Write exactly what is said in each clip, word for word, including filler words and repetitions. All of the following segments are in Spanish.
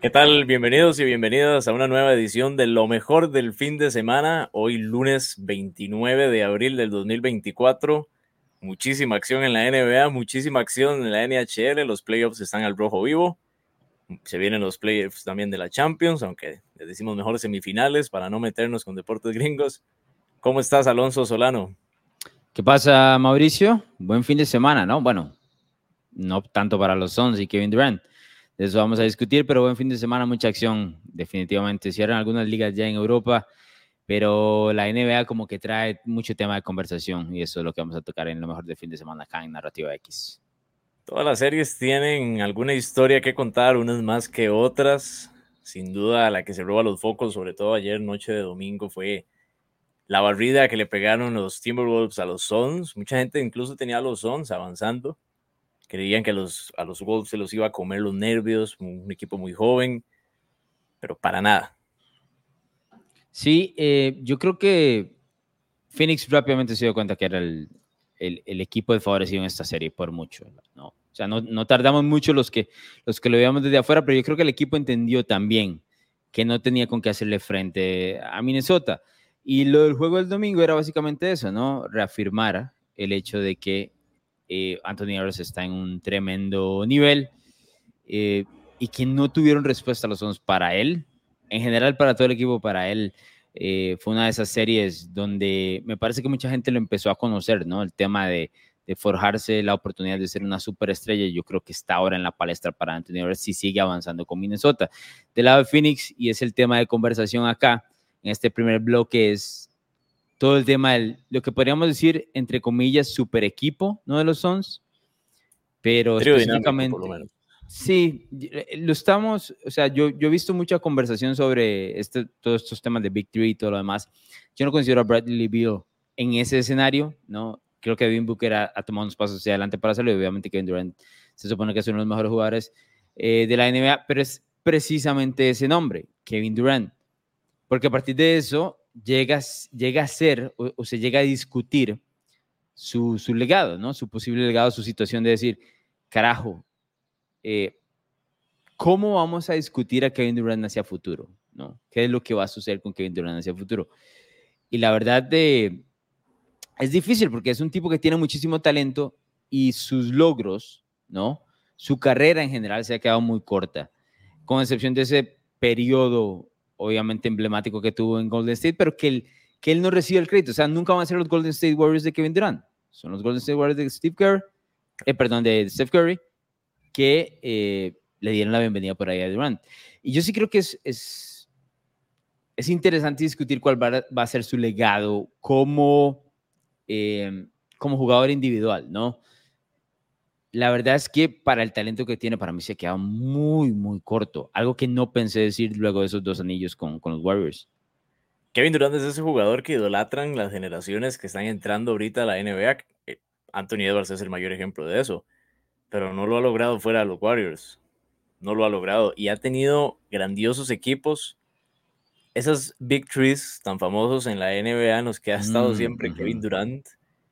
¿Qué tal? Bienvenidos y bienvenidas a una nueva edición de Lo Mejor del Fin de Semana. Hoy lunes veintinueve de abril del dos mil veinticuatro. Muchísima acción en la N B A, muchísima acción en la N H L. Los playoffs están al rojo vivo. Se vienen los playoffs también de la Champions, aunque les decimos mejor semifinales para no meternos con deportes gringos. ¿Cómo estás, Alonso Solano? ¿Qué pasa, Mauricio? Buen fin de semana, ¿no? Bueno, no tanto para los Suns y Kevin Durant. De eso vamos a discutir, pero buen fin de semana, mucha acción. Definitivamente cierran algunas ligas ya en Europa, pero la N B A como que trae mucho tema de conversación y eso es lo que vamos a tocar en lo mejor del fin de semana acá en Narrativa X. Todas las series tienen alguna historia que contar, unas más que otras. Sin duda, la que se roba los focos, sobre todo ayer, noche de domingo, fue la barrida que le pegaron los Timberwolves a los Suns. Mucha gente incluso tenía a los Suns avanzando. Creían que los, a los Wolves se los iba a comer los nervios, un equipo muy joven, pero para nada. Sí, eh, yo creo que Phoenix rápidamente se dio cuenta que era el, el, el equipo desfavorecido en esta serie por mucho, ¿no? O sea, no, no tardamos mucho los que, los que lo veíamos desde afuera, pero yo creo que el equipo entendió también que no tenía con qué hacerle frente a Minnesota. Y lo del juego del domingo era básicamente eso, ¿no? Reafirmar el hecho de que eh, Anthony Edwards está en un tremendo nivel eh, y que no tuvieron respuesta a los Suns para él, en general para todo el equipo, para él. Eh, fue una de esas series donde me parece que mucha gente lo empezó a conocer, ¿no? El tema de, de forjarse la oportunidad de ser una superestrella. Yo creo que está ahora en la palestra para Anthony Edwards si sigue avanzando con Minnesota. Del lado de Phoenix, y es el tema de conversación acá, en este primer bloque, es todo el tema de lo que podríamos decir, entre comillas, super equipo, ¿no? De los Suns, pero Trío dinámico, por lo específicamente... menos. Sí, lo estamos, o sea, yo, yo he visto mucha conversación sobre este, todos estos temas de Big Three y todo lo demás. Yo no considero a Bradley Beal en ese escenario, ¿no? Creo que Devin Booker ha, ha tomado unos pasos hacia adelante para hacerlo y obviamente Kevin Durant se supone que es uno de los mejores jugadores eh, de la N B A, pero es precisamente ese nombre, Kevin Durant, porque a partir de eso llega, llega a ser o, o se llega a discutir su, su legado, ¿no? Su posible legado, su situación de decir, carajo, eh, ¿cómo vamos a discutir a Kevin Durant hacia futuro? ¿No? ¿Qué es lo que va a suceder con Kevin Durant hacia futuro? Y la verdad de, es difícil porque es un tipo que tiene muchísimo talento y sus logros, ¿no? Su carrera en general se ha quedado muy corta, con excepción de ese periodo obviamente emblemático que tuvo en Golden State, pero que él, que él no recibe el crédito. O sea, nunca van a ser los Golden State Warriors de Kevin Durant. Son los Golden State Warriors de Steve Kerr, eh, perdón, de Steph Curry, que eh, le dieron la bienvenida por ahí a Durant. Y yo sí creo que es, es, es interesante discutir cuál va, va, a ser su legado como, eh, como jugador individual, ¿no? La verdad es que para el talento que tiene, para mí se queda muy, muy corto. Algo que no pensé decir luego de esos dos anillos con, con los Warriors. Kevin Durant es ese jugador que idolatran las generaciones que están entrando ahorita a la N B A. Anthony Edwards es el mayor ejemplo de eso, pero no lo ha logrado fuera de los Warriors. No lo ha logrado y ha tenido grandiosos equipos. Esas Big Threes tan famosos en la N B A en los que ha estado siempre Mm, uh Kevin -huh. Durant.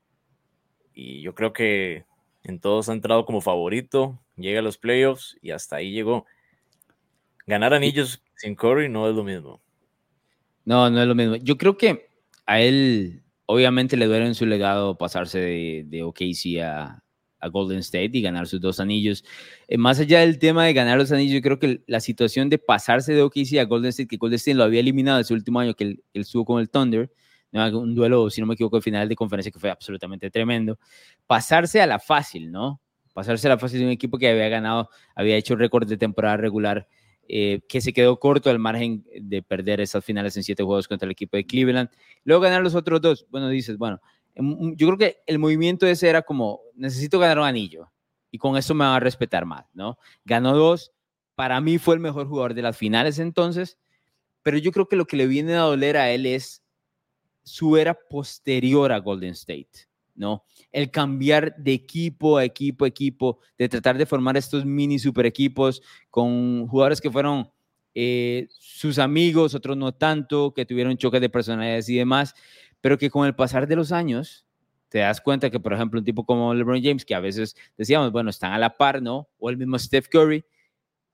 Y yo creo que en todos ha entrado como favorito, llega a los playoffs y hasta ahí llegó. Ganar anillos y, sin Curry no es lo mismo. No, no es lo mismo. Yo creo que a él obviamente le duele en su legado pasarse de, de O K C a, a Golden State y ganar sus dos anillos. Eh, más allá del tema de ganar los anillos, yo creo que la situación de pasarse de O K C a Golden State, que Golden State lo había eliminado ese último año que él, él estuvo con el Thunder, ¿no? Un duelo, si no me equivoco, el final de conferencia que fue absolutamente tremendo. Pasarse a la fácil, ¿no? Pasarse a la fácil de un equipo que había ganado, había hecho récord de temporada regular, eh, que se quedó corto al margen de perder esas finales en siete juegos contra el equipo de Cleveland. Luego ganar los otros dos. Bueno, dices, bueno, yo creo que el movimiento ese era como, necesito ganar un anillo y con eso me van a respetar más, ¿no? Ganó dos, para mí fue el mejor jugador de las finales entonces, pero yo creo que lo que le viene a doler a él es su era posterior a Golden State, ¿no? El cambiar de equipo a equipo a equipo, de tratar de formar estos mini super equipos con jugadores que fueron eh, sus amigos, otros no tanto, que tuvieron choques de personalidades y demás, pero que con el pasar de los años te das cuenta que, por ejemplo, un tipo como LeBron James, que a veces decíamos, bueno, están a la par, ¿no? O el mismo Steph Curry,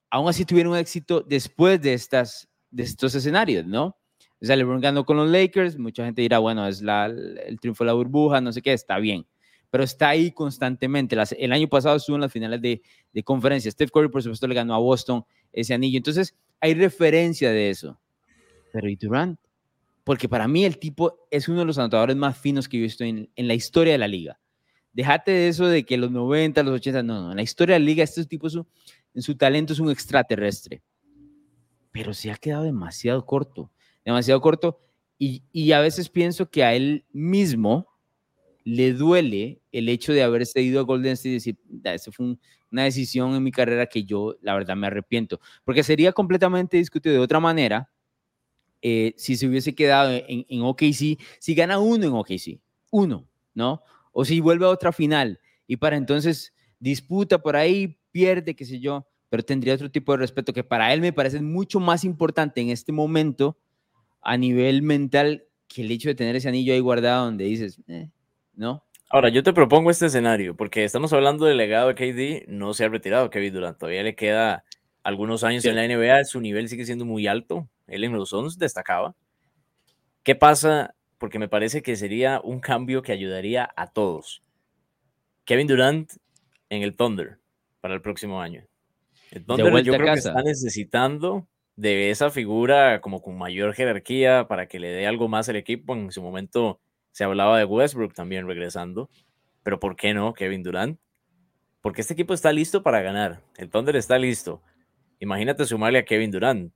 aún así tuvieron éxito después de, estas, de estos escenarios, ¿no? O sea, LeBron ganó con los Lakers, mucha gente dirá, bueno, es la, el triunfo de la burbuja, no sé qué, está bien, pero está ahí constantemente. Las, el año pasado estuvo en las finales de, de conferencia. Steph Curry, por supuesto, le ganó a Boston ese anillo. Entonces, hay referencia de eso. Pero ¿y Durant? Porque para mí el tipo es uno de los anotadores más finos que he visto en, en la historia de la liga. Déjate de eso de que los noventa, los ochenta, no, no, en la historia de la liga este tipo su, en su talento es un extraterrestre. Pero se ha quedado demasiado corto, demasiado corto y, y a veces pienso que a él mismo le duele el hecho de haberse ido a Golden State y decir, esa fue un, una decisión en mi carrera que yo la verdad me arrepiento, porque sería completamente discutido de otra manera eh, si se hubiese quedado en, en O K C, si gana uno en O K C, uno, ¿no? O si vuelve a otra final y para entonces disputa por ahí, pierde, qué sé yo, pero tendría otro tipo de respeto que para él me parece mucho más importante en este momento a nivel mental que el hecho de tener ese anillo ahí guardado donde dices, eh, ¿no? Ahora, yo te propongo este escenario, porque estamos hablando del legado de K D, no se ha retirado Kevin Durant, todavía le queda algunos años Sí. en la N B A, su nivel sigue siendo muy alto, él en los Suns destacaba. ¿Qué pasa? Porque me parece que sería un cambio que ayudaría a todos. Kevin Durant en el Thunder para el próximo año. El De Thunder yo vuelta a creo que casa. está necesitando de esa figura como con mayor jerarquía para que le dé algo más al equipo. En su momento se hablaba de Westbrook también regresando, pero ¿por qué no Kevin Durant? Porque este equipo está listo para ganar. El Thunder está listo. Imagínate sumarle a Kevin Durant.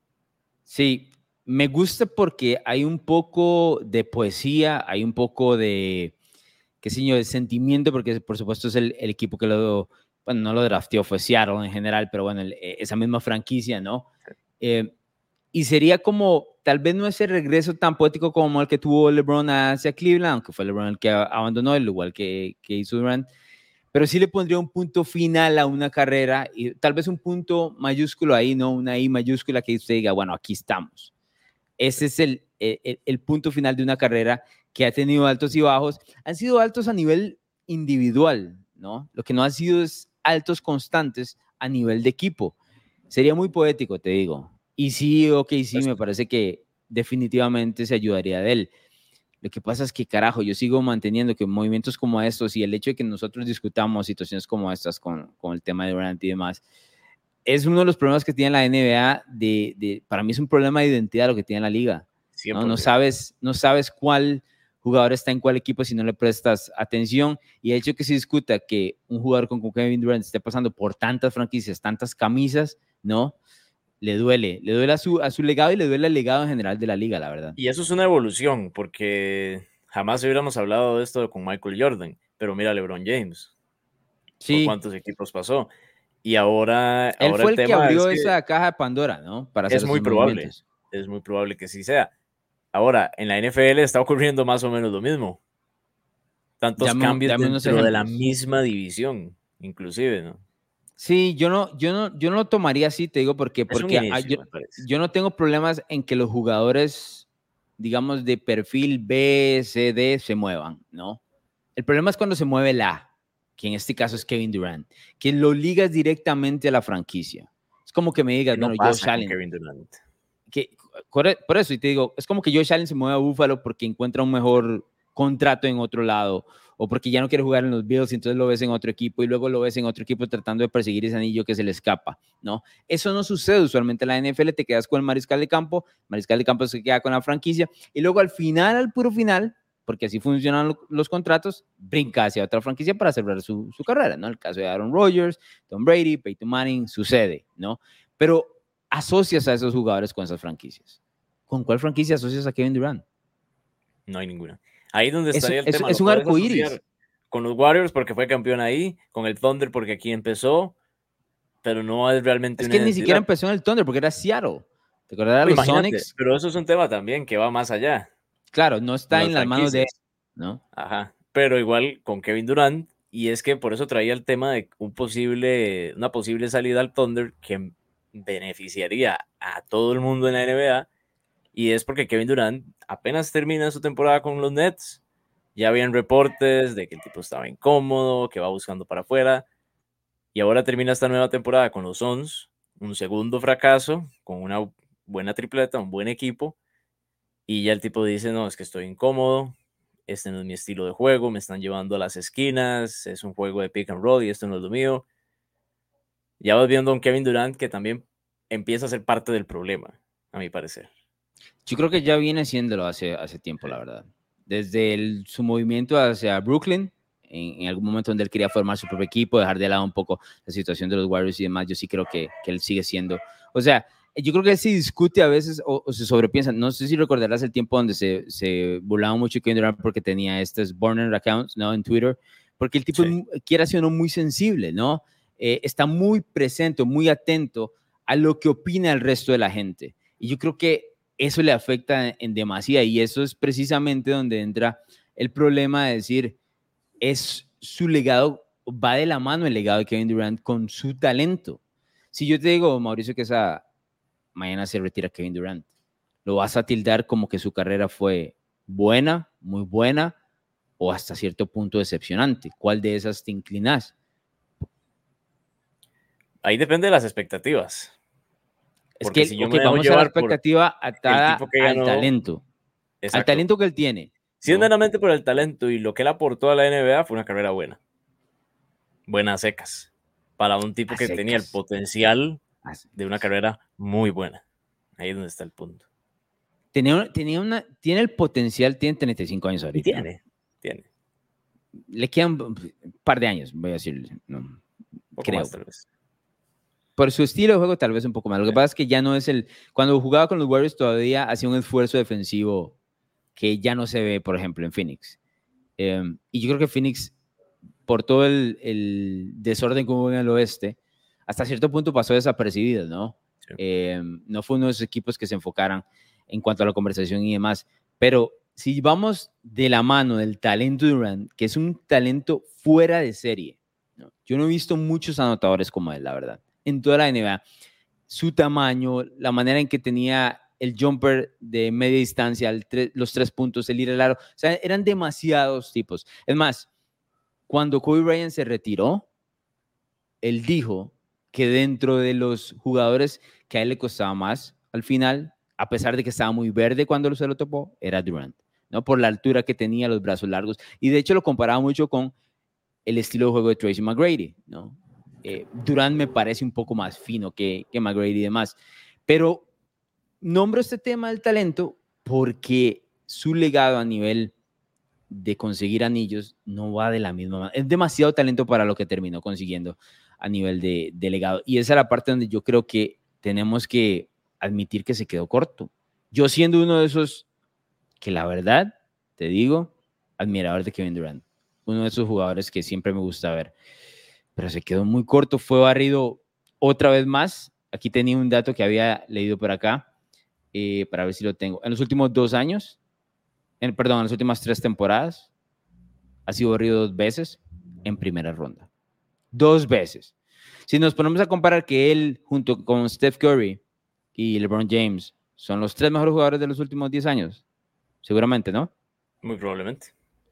Sí, me gusta porque hay un poco de poesía, hay un poco de, qué sé yo, de sentimiento, porque por supuesto es el, el equipo que lo, bueno, no lo drafteó, fue Seattle en general, pero bueno, el, esa misma franquicia, ¿no? Eh, y sería como, tal vez no ese regreso tan poético como el que tuvo LeBron hacia Cleveland, aunque fue LeBron el que abandonó, el igual que, que hizo Durant, pero sí le pondría un punto final a una carrera y tal vez un punto mayúsculo ahí, ¿no? Una I mayúscula que usted diga, bueno, aquí estamos. Ese es el, el, el punto final de una carrera que ha tenido altos y bajos. Han sido altos a nivel individual, ¿no? Lo que no ha sido es altos constantes a nivel de equipo. Sería muy poético, te digo. Y sí, ok, sí, me parece que definitivamente se ayudaría de él. Lo que pasa es que, carajo, yo sigo manteniendo que movimientos como estos y el hecho de que nosotros discutamos situaciones como estas con, con el tema de Durant y demás, es uno de los problemas que tiene la N B A. De, de, para mí es un problema de identidad lo que tiene la liga. ¿no? No, sabes, no sabes cuál jugador está en cuál equipo si no le prestas atención. Y el hecho de que se discuta que un jugador con Kevin Durant esté pasando por tantas franquicias, tantas camisas, ¿no? Le duele, le duele a su, a su legado y le duele al legado en general de la liga, la verdad. Y eso es una evolución, porque jamás hubiéramos hablado de esto con Michael Jordan, pero mira LeBron James, sí. por cuántos equipos pasó. Y ahora, Él ahora fue el el que tema abrió es que esa caja de Pandora, ¿no? Para hacer es muy esos probable, movimientos. es muy probable que sí sea. Ahora, en la N F L está ocurriendo más o menos lo mismo. Tantos Dame, cambios dame unos dentro de la ejemplos. misma división, inclusive, ¿no? Sí, yo no, yo no, yo no lo tomaría así, te digo, porque, Es un porque inicio, yo, me parece. yo no tengo problemas en que los jugadores, digamos, de perfil B, C, D, se muevan, ¿no? El problema es cuando se mueve la A, que en este caso es Kevin Durant, que lo ligas directamente a la franquicia. Es como que me digas, ¿Qué no bueno, Josh pasa con Allen, Kevin Durant? que, por eso, y te digo, es como que Josh Allen se mueve a Buffalo porque encuentra un mejor contrato en otro lado, o porque ya no quiere jugar en los Bills y entonces lo ves en otro equipo y luego lo ves en otro equipo tratando de perseguir ese anillo que se le escapa, ¿no? Eso no sucede usualmente en la N F L, te quedas con el mariscal de campo, mariscal de campo se queda con la franquicia y luego al final, al puro final, porque así funcionan los contratos, brinca hacia otra franquicia para cerrar su, su carrera, ¿no? El caso de Aaron Rodgers, Tom Brady, Peyton Manning, sucede, ¿no? Pero asocias a esos jugadores con esas franquicias. ¿Con cuál franquicia asocias a Kevin Durant? No hay ninguna. Ahí donde Es, estaría el es, tema, es lo un puedes arco asociar iris. con los Warriors porque fue campeón ahí, con el Thunder porque aquí empezó, pero no es realmente Es una que ni siquiera identidad. empezó en el Thunder porque era Seattle. ¿Te acuerdas de Pues los imagínate, Sonics? pero eso es un tema también que va más allá Claro, no de está las en las manos de él, franquicias. ¿no? Ajá. Pero igual con Kevin Durant, y es que por eso traía el tema de un posible, una posible salida al Thunder que beneficiaría a todo el mundo en la N B A, y es porque Kevin Durant apenas termina su temporada con los Nets. Ya habían reportes de que el tipo estaba incómodo, que va buscando para afuera, y ahora termina esta nueva temporada con los Suns, un segundo fracaso con una buena tripleta, un buen equipo, y ya el tipo dice, no, es que estoy incómodo, este no es mi estilo de juego, me están llevando a las esquinas, es un juego de pick and roll y esto no es lo mío. Ya vas viendo a un Kevin Durant que también empieza a ser parte del problema, a mi parecer. Yo creo que ya viene haciéndolo hace, hace tiempo, sí. La verdad. Desde el, su movimiento hacia Brooklyn, en, en algún momento donde él quería formar su propio equipo, dejar de lado un poco la situación de los Warriors y demás, yo sí creo que, que él sigue siendo... O sea, yo creo que él sí discute a veces o, o se sobrepiensa. No sé si recordarás el tiempo donde se, se burlaba mucho Kevin Durant porque tenía estos burner accounts, ¿no? En Twitter, porque el tipo sí. quiere ser uno muy sensible, ¿no? Eh, está muy presente, muy atento a lo que opina el resto de la gente. Y yo creo que eso le afecta en demasía y eso es precisamente donde entra el problema de decir, es su legado, va de la mano el legado de Kevin Durant con su talento. Si yo te digo, Mauricio, que esa mañana se retira Kevin Durant, ¿lo vas a tildar como que su carrera fue buena, muy buena o hasta cierto punto decepcionante? ¿Cuál de esas te inclinas? Ahí depende de las expectativas. Es que, si okay, vamos a la expectativa atada al talento. Exacto. Al talento que él tiene. Si es meramente por el talento y lo que él aportó a la N B A, fue una carrera buena. Buenas secas. Para un tipo a que secas. Tenía el potencial de una carrera muy buena. Ahí es donde está el punto. Tenía, tenía una, tiene el potencial, tiene treinta y cinco años ahorita. Y tiene, tiene. Le quedan un par de años, voy a decirle. No, creo. Más, tal vez. Por su estilo de juego, tal vez un poco más. Lo que pasa es que ya no es el... Cuando jugaba con los Warriors todavía hacía un esfuerzo defensivo que ya no se ve, por ejemplo, en Phoenix. Eh, y yo creo que Phoenix, por todo el, el desorden que hubo en el oeste, hasta cierto punto pasó desapercibido, ¿no? Sí. Eh, no fue uno de esos equipos que se enfocaran en cuanto a la conversación y demás. Pero si vamos de la mano del talento de Durant, que es un talento fuera de serie, ¿no? Yo no he visto muchos anotadores como él, la verdad. En toda la N B A, su tamaño, la manera en que tenía el jumper de media distancia, el tre- los tres puntos, el ir al aro, o sea, eran demasiados tipos. Es más, cuando Kobe Bryant se retiró, él dijo que dentro de los jugadores que a él le costaba más, al final, a pesar de que estaba muy verde cuando se lo topó, era Durant, ¿no? Por la altura que tenía, los brazos largos, y de hecho lo comparaba mucho con el estilo de juego de Tracy McGrady, ¿no? Eh, Durant me parece un poco más fino que, que McGrady y demás. Pero nombro este tema del talento porque su legado a nivel de conseguir anillos no va de la misma manera. Es demasiado talento para lo que terminó consiguiendo a nivel de, de legado. Y esa es la parte donde yo creo que tenemos que admitir que se quedó corto. Yo siendo uno de esos que la verdad, te digo, admirador de Kevin Durant. Uno de esos jugadores que siempre me gusta ver. Pero se quedó muy corto, fue barrido otra vez más. Aquí tenía un dato que había leído por acá, eh, para ver si lo tengo. En los últimos dos años, en, perdón, en las últimas tres temporadas, ha sido barrido dos veces en primera ronda. Dos veces. Si nos ponemos a comparar que él, junto con Steph Curry y LeBron James, son los tres mejores jugadores de los últimos diez años, seguramente, ¿no? Muy probablemente.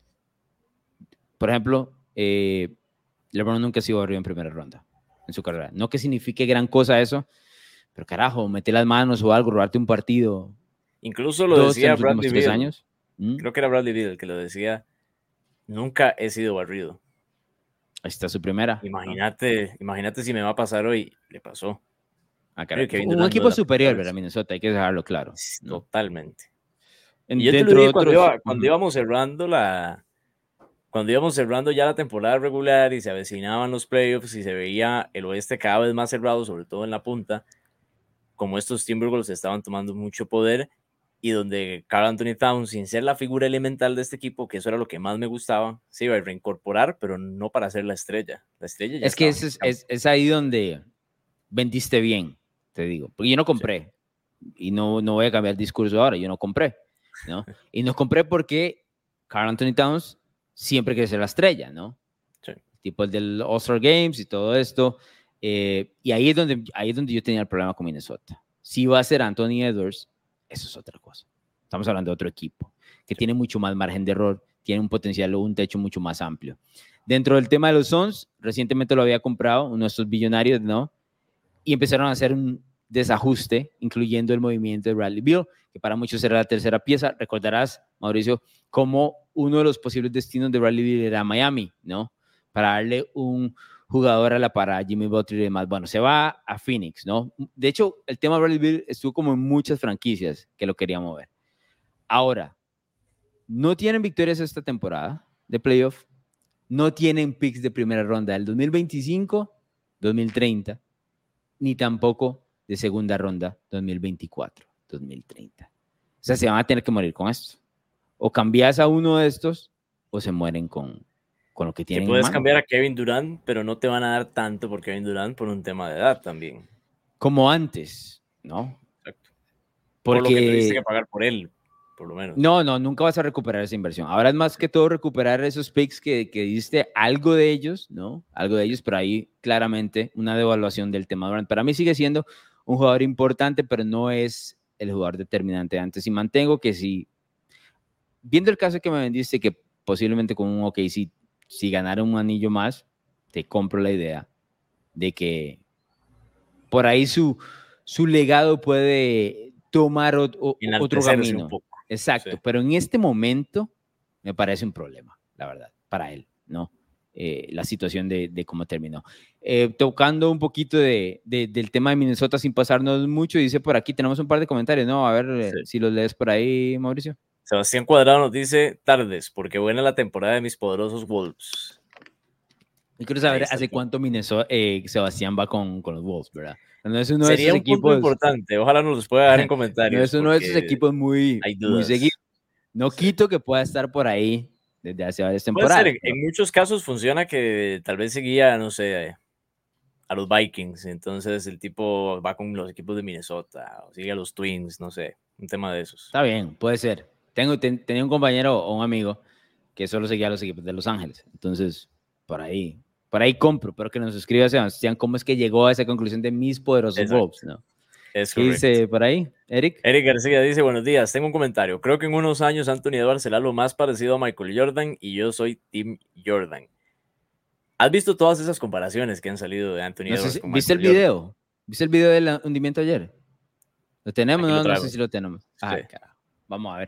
Por ejemplo, eh, LeBron nunca ha sido barrido en primera ronda en su carrera. No que signifique gran cosa eso, pero carajo, meter las manos o algo, robarte un partido. Incluso lo decía en los Bradley tres Beal. años. ¿Mm? Creo que era Bradley Beal el que lo decía. Nunca he sido barrido. Ahí está su primera. Imagínate, ¿no? Imagínate si me va a pasar hoy. Le pasó. Ah, un equipo superior, ¿verdad? Minnesota, hay que dejarlo claro, ¿no? Totalmente. En, y yo dentro te lo dije de cuando, otros, iba, cuando uh-huh. íbamos cerrando la... Cuando íbamos cerrando ya la temporada regular y se avecinaban los playoffs y se veía el oeste cada vez más cerrado, sobre todo en la punta, como estos Timberwolves estaban tomando mucho poder y donde Karl Anthony Towns, sin ser la figura elemental de este equipo, que eso era lo que más me gustaba, se iba a reincorporar, pero no para ser la estrella. La estrella ya es que es, es, es ahí donde vendiste bien, te digo, porque yo no compré, sí. y no, no voy a cambiar el discurso ahora, yo no compré, ¿no? Y no compré porque Karl Anthony Towns siempre quiere ser la estrella, ¿no? Sí. Tipo el del All-Star Games y todo esto. Eh, y ahí es, donde, ahí es donde yo tenía el problema con Minnesota. Si va a ser Anthony Edwards, eso es otra cosa. Estamos hablando de otro equipo que sí. tiene mucho más margen de error, tiene un potencial o un techo mucho más amplio. Dentro del tema de los Suns, recientemente lo había comprado, uno de estos billonarios, ¿no? y empezaron a hacer un desajuste, incluyendo el movimiento de Bradley Beal, que para muchos era la tercera pieza. Recordarás, Mauricio, como uno de los posibles destinos de Bradley Beal era Miami, ¿no? Para darle un jugador a la para Jimmy Butler y demás. Bueno, se va a Phoenix, ¿no? De hecho, el tema de Bradley Beal estuvo como en muchas franquicias que lo querían mover. Ahora, no tienen victorias esta temporada de playoff, no tienen picks de primera ronda del dos mil veinticinco, dos mil treinta, ni tampoco de segunda ronda dos mil veinticuatro, dos mil treinta. O sea, se van a tener que morir con esto. O cambias a uno de estos o se mueren con, con lo que tienen. Que puedes cambiar a Kevin Durant, pero no te van a dar tanto por Kevin Durant por un tema de edad también. Como antes, ¿no? Exacto. Porque... Por lo que tuviste que pagar por él, por lo menos. No, no, nunca vas a recuperar esa inversión. Ahora es más que todo recuperar esos picks que, que diste, algo de ellos, ¿no? Algo de ellos, pero ahí claramente una devaluación del tema Durant. Para mí sigue siendo un jugador importante, pero no es el jugador determinante antes. Y mantengo que si, viendo el caso que me vendiste, que posiblemente con un O K C, si, si ganara un anillo más, te compro la idea de que por ahí su, su legado puede tomar o, o, otro camino. Un poco. Exacto, sí. Pero en este momento me parece un problema, la verdad, para él, ¿no? Eh, la situación de, de cómo terminó. Eh, tocando un poquito de, de, del tema de Minnesota sin pasarnos mucho, dice por aquí, tenemos un par de comentarios, ¿no? A ver sí. eh, si los lees por ahí, Mauricio. Sebastián Cuadrado nos dice, tardes, porque buena la temporada de mis poderosos Wolves. Y quiero saber hace cuánto Minnesota, eh, Sebastián va con, con los Wolves, ¿verdad? No es uno Sería de esos un equipos, punto importante, ojalá nos los pueda dar en comentarios. No es uno de esos equipos muy, muy seguidos. No sí. quito que pueda estar por ahí desde hace varias temporadas. Puede ser, en, en muchos casos funciona que tal vez seguía, no sé, a los Vikings, entonces el tipo va con los equipos de Minnesota, o sigue a los Twins, no sé, un tema de esos. Está bien, puede ser. Tengo, ten, tenía un compañero o un amigo que solo seguía a los equipos de Los Ángeles, entonces por ahí, por ahí compro, pero que nos escriba Sebastián cómo es que llegó a esa conclusión de mis poderosos Wolves, ¿no? Es ¿Qué dice por ahí, Eric? Eric García dice, buenos días, tengo un comentario. Creo que en unos años Anthony Edwards será lo más parecido a Michael Jordan y yo soy Team Jordan. ¿Has visto todas esas comparaciones que han salido de Anthony no Edwards sé si, con ¿Viste Michael el video? Jordan? ¿Viste el video del hundimiento ayer? ¿Lo tenemos? No, lo no sé si lo tenemos. Sí. Ah, carajo. Vamos a ver.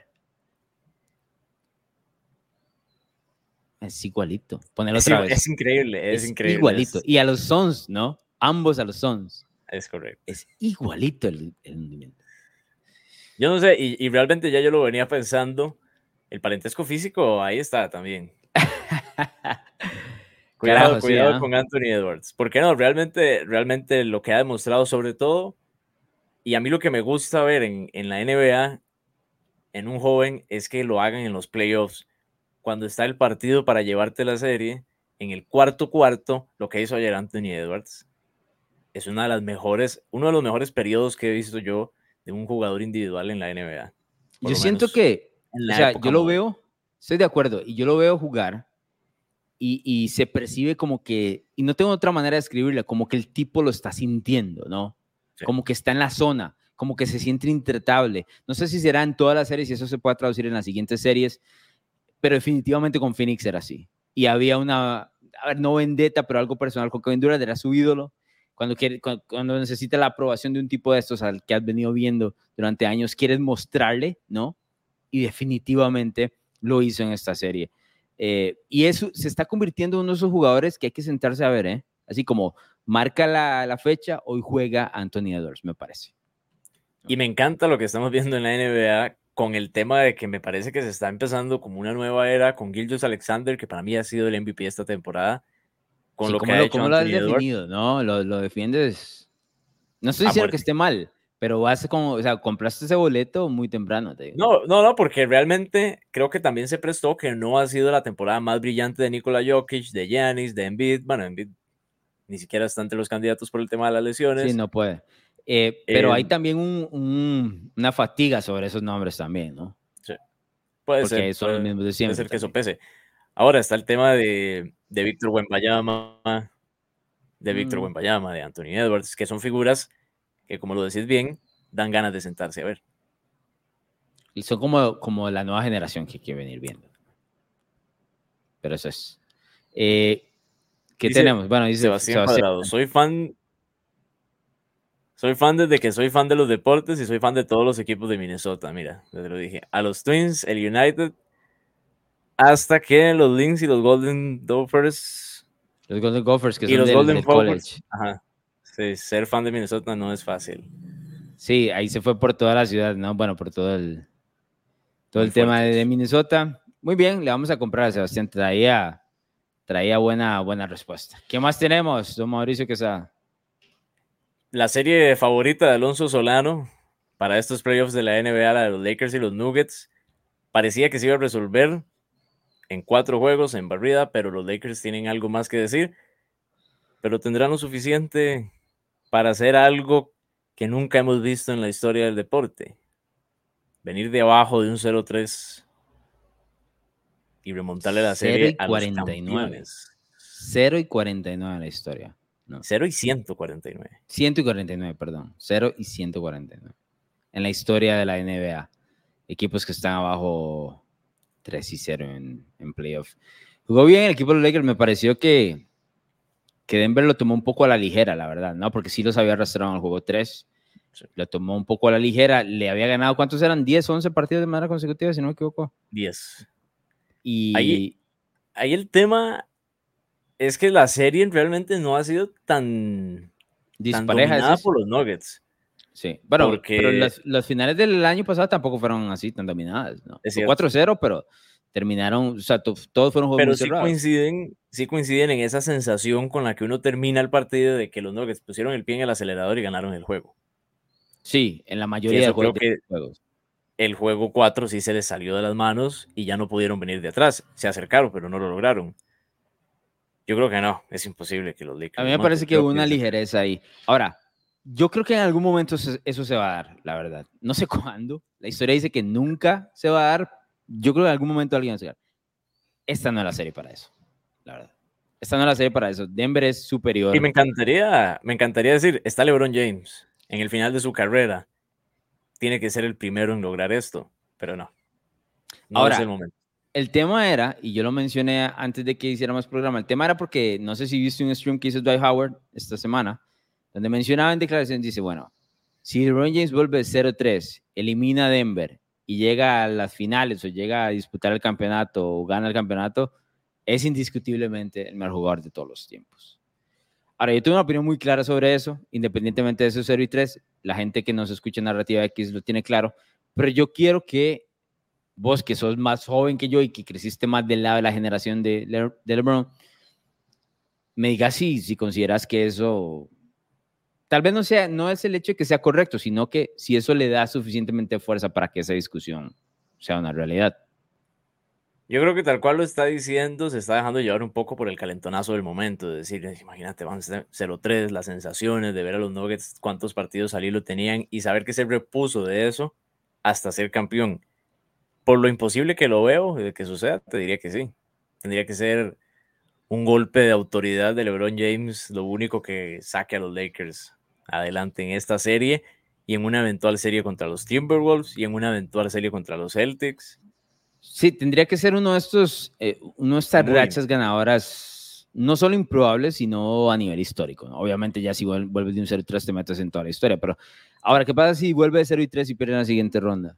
Es igualito. Ponelo es, otra vez. Es increíble, es, es increíble. Igualito. Es... Y a los Suns, ¿no? Ambos a los Suns. Es correcto. Es igualito el, el hundimiento. Yo no sé, y, y realmente ya yo lo venía pensando, el parentesco físico ahí está también. Cuidado, Carajo, cuidado sí, con ¿eh? Anthony Edwards. Porque no, realmente, realmente lo que ha demostrado sobre todo, y a mí lo que me gusta ver en, en la N B A, en un joven, es que lo hagan en los playoffs. Cuando está el partido para llevarte la serie, en el cuarto cuarto, lo que hizo ayer Anthony Edwards, es una de las mejores, uno de los mejores periodos que he visto yo de un jugador individual en la N B A. Yo siento que, o sea, yo lo veo, estoy de acuerdo, y yo lo veo jugar, y, y se percibe como que, y no tengo otra manera de escribirla, como que el tipo lo está sintiendo, ¿no? Sí. Como que está en la zona, como que se siente intratable. No sé si será en todas las series y eso se puede traducir en las siguientes series, pero definitivamente con Phoenix era así. Y había una, a ver, no vendetta, pero algo personal con Kevin Durant, era su ídolo. Cuando, quiere, cuando, cuando necesita la aprobación de un tipo de estos al que has venido viendo durante años, quieres mostrarle, ¿no? Y definitivamente lo hizo en esta serie. Eh, y eso se está convirtiendo en uno de esos jugadores que hay que sentarse a ver, ¿eh? Así como marca la, la fecha, hoy juega Anthony Edwards, me parece. Y me encanta lo que estamos viendo en la N B A con el tema de que me parece que se está empezando como una nueva era con Gilgeous-Alexander, que para mí ha sido el M V P esta temporada. Con sí, lo ¿cómo que lo, ha hecho ¿cómo lo has Anthony definido? Edwards. No, lo, lo defiendes. No estoy diciendo que esté mal, pero vas como, o sea, compraste ese boleto muy temprano. Te digo. No, no, no, porque realmente creo que también se prestó que no ha sido la temporada más brillante de Nikola Jokic, de Giannis, de Embiid. Bueno, Embiid ni siquiera está entre los candidatos por el tema de las lesiones. Sí, no puede. Eh, pero eh, hay también un, un, una fatiga sobre esos nombres también, ¿no? Sí. Puede porque ser. Son puede, los mismos de siempre. Puede ser que eso pese. Ahora está el tema de, de Víctor Wembanyama, de Víctor mm. Wembanyama, de Anthony Edwards, que son figuras que, como lo decís bien, dan ganas de sentarse a ver. Y son como, como la nueva generación que hay que venir viendo. Pero eso es. Eh, ¿Qué dice, tenemos? Bueno, dice Sebastián, Sebastián Cuadrado. Soy fan. Soy fan desde que soy fan de los deportes y soy fan de todos los equipos de Minnesota. Mira, te lo dije. A los Twins, el United, hasta que los Lynx y los Golden Gophers. Los Golden Gophers, que Y son los del, Golden del Gophers. college. Ajá. Sí, ser fan de Minnesota no es fácil. Sí, ahí se fue por toda la ciudad, ¿no? Bueno, por todo el, todo Muy el tema de, fuertes. de Minnesota. Muy bien, le vamos a comprar a Sebastián. Traía, traía buena, buena respuesta. ¿Qué más tenemos, don Mauricio Quesada? La serie favorita de Alonso Solano para estos playoffs de la N B A, la de los Lakers y los Nuggets, parecía que se iba a resolver en cuatro juegos en barrida, pero los Lakers tienen algo más que decir, pero tendrán lo suficiente para hacer algo que nunca hemos visto en la historia del deporte. Venir de abajo de un cero tres y remontarle la serie a los campeones. cero y cuarenta y nueve la historia. No. cero y ciento cuarenta y nueve. ciento cuarenta y nueve, perdón. cero y ciento cuarenta y nueve. En la historia de la N B A. Equipos que están abajo tres y cero en, en playoff. Jugó bien el equipo de los Lakers. Me pareció que, que Denver lo tomó un poco a la ligera, la verdad, ¿no? Porque sí los había arrastrado en el juego tres. Sí. Lo tomó un poco a la ligera. Le había ganado, ¿cuántos eran? diez, once partidos de manera consecutiva, si no me equivoco. diez. Y ahí, ahí el tema es que la serie realmente no ha sido tan, tan dominada ¿sí? por los Nuggets. Sí, bueno, porque pero las, las finales del año pasado tampoco fueron así tan dominadas, ¿no? cuatro cero, pero terminaron, o sea, to, todos fueron juegos pero muy sí cerrados. coinciden, sí coinciden en esa sensación con la que uno termina el partido de que los Nuggets pusieron el pie en el acelerador y ganaron el juego. Sí, en la mayoría de juegos, creo que juegos. El juego cuatro sí se les salió de las manos y ya no pudieron venir de atrás. Se acercaron, pero no lo lograron. Yo creo que no, es imposible que los Lakers... A mí me parece que hubo una ligereza ahí. Ahora, yo creo que en algún momento eso se va a dar, la verdad. No sé cuándo. La historia dice que nunca se va a dar. Yo creo que en algún momento alguien va a llegar. Esta no es la serie para eso, la verdad. Esta no es la serie para eso. Denver es superior. Y me encantaría, me encantaría decir, está LeBron James en el final de su carrera. Tiene que ser el primero en lograr esto, pero no. No Ahora, es el momento. El tema era, y yo lo mencioné antes de que hiciéramos programa, el tema era porque, no sé si viste un stream que hizo Dwight Howard esta semana, donde mencionaba en declaración, dice, bueno, si LeBron James vuelve cero tres, elimina a Denver y llega a las finales o llega a disputar el campeonato o gana el campeonato, es indiscutiblemente el mejor jugador de todos los tiempos. Ahora, yo tengo una opinión muy clara sobre eso, independientemente de esos cero y tres, la gente que nos escucha en Narrativa X lo tiene claro, pero yo quiero que vos que sos más joven que yo y que creciste más del lado de la generación de, Le de LeBron, me digas si, si consideras que eso, tal vez no sea, no es el hecho de que sea correcto, sino que si eso le da suficientemente fuerza para que esa discusión sea una realidad. Yo creo que tal cual lo está diciendo, se está dejando llevar un poco por el calentonazo del momento, de decir, imagínate, van cero tres, las sensaciones de ver a los Nuggets, cuántos partidos al hilo tenían y saber que se repuso de eso hasta ser campeón. Por lo imposible que lo veo, de que suceda, te diría que sí. Tendría que ser un golpe de autoridad de LeBron James, lo único que saque a los Lakers adelante en esta serie y en una eventual serie contra los Timberwolves y en una eventual serie contra los Celtics. Sí, tendría que ser uno de estos, eh, uno de estas Muy rachas bien. ganadoras, no solo improbables, sino a nivel histórico, ¿no? Obviamente ya si vuelves de un cero tres te metes en toda la historia, pero ahora, ¿qué pasa si vuelve de cero y tres y pierde en la siguiente ronda?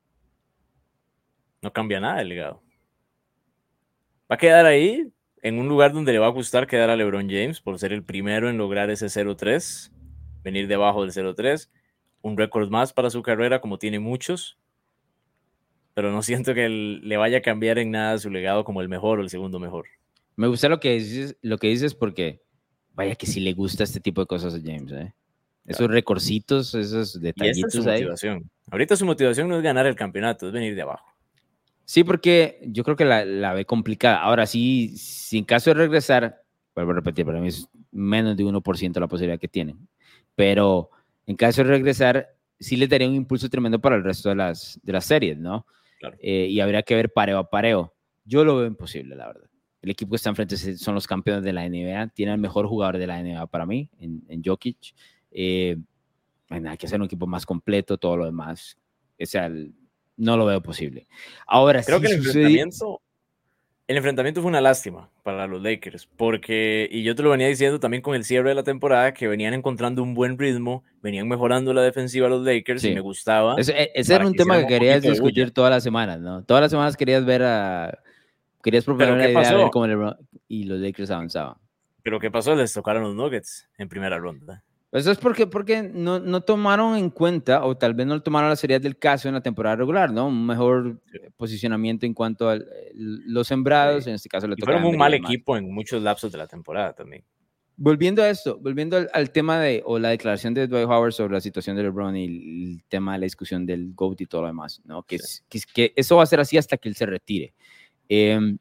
No cambia nada el legado. Va a quedar ahí, en un lugar donde le va a gustar quedar a LeBron James por ser el primero en lograr ese cero tres, venir debajo del cero tres, un récord más para su carrera como tiene muchos, pero no siento que le vaya a cambiar en nada su legado como el mejor o el segundo mejor. Me gusta lo que dices, lo que dices porque vaya que sí le gusta este tipo de cosas a James, ¿eh? Esos claro. recordcitos, esos detallitos y esta es su ahí. motivación. Ahorita su motivación no es ganar el campeonato, es venir de abajo. Sí, porque yo creo que la, la ve complicada. Ahora sí, si en caso de regresar, vuelvo a repetir, para mí es menos de uno por ciento la posibilidad que tienen. Pero en caso de regresar, sí les daría un impulso tremendo para el resto de las, de las series, ¿no? Claro. Eh, y habría que ver pareo a pareo. Yo lo veo imposible, la verdad. El equipo que está enfrente son los campeones de la N B A. Tienen el mejor jugador de la N B A para mí, en, en Jokic. Eh, hay que hacer un equipo más completo, todo lo demás. O sea, el, no lo veo posible. Ahora, creo sí que el sucede... enfrentamiento, El enfrentamiento fue una lástima para los Lakers, porque, y yo te lo venía diciendo también con el cierre de la temporada, que venían encontrando un buen ritmo, venían mejorando la defensiva de los Lakers y me Sí. gustaba Ese, e, ese era para un que tema hicieran que un querías poquito de bulla. discutir todas las semanas, ¿no? Todas las semanas querías ver a... Querías proponer Pero una ¿qué idea de ver pasó? cómo LeBron y los Lakers avanzaban. Pero ¿qué pasó? Les tocaron los Nuggets en primera ronda. Eso es porque, porque no, no tomaron en cuenta, o tal vez no tomaron la seriedad del caso en la temporada regular, ¿no? Un mejor Sí. posicionamiento en cuanto a los sembrados, Sí. en este caso le Y toca a fueron un Denver y mal demás. equipo en muchos lapsos de la temporada también. Volviendo a esto, volviendo al, al tema de, o la declaración de Dwight Howard sobre la situación de LeBron y el, el tema de la discusión del GOAT y todo lo demás, ¿no? Que, Sí. es, que, que eso va a ser así hasta que él se retire. Eh,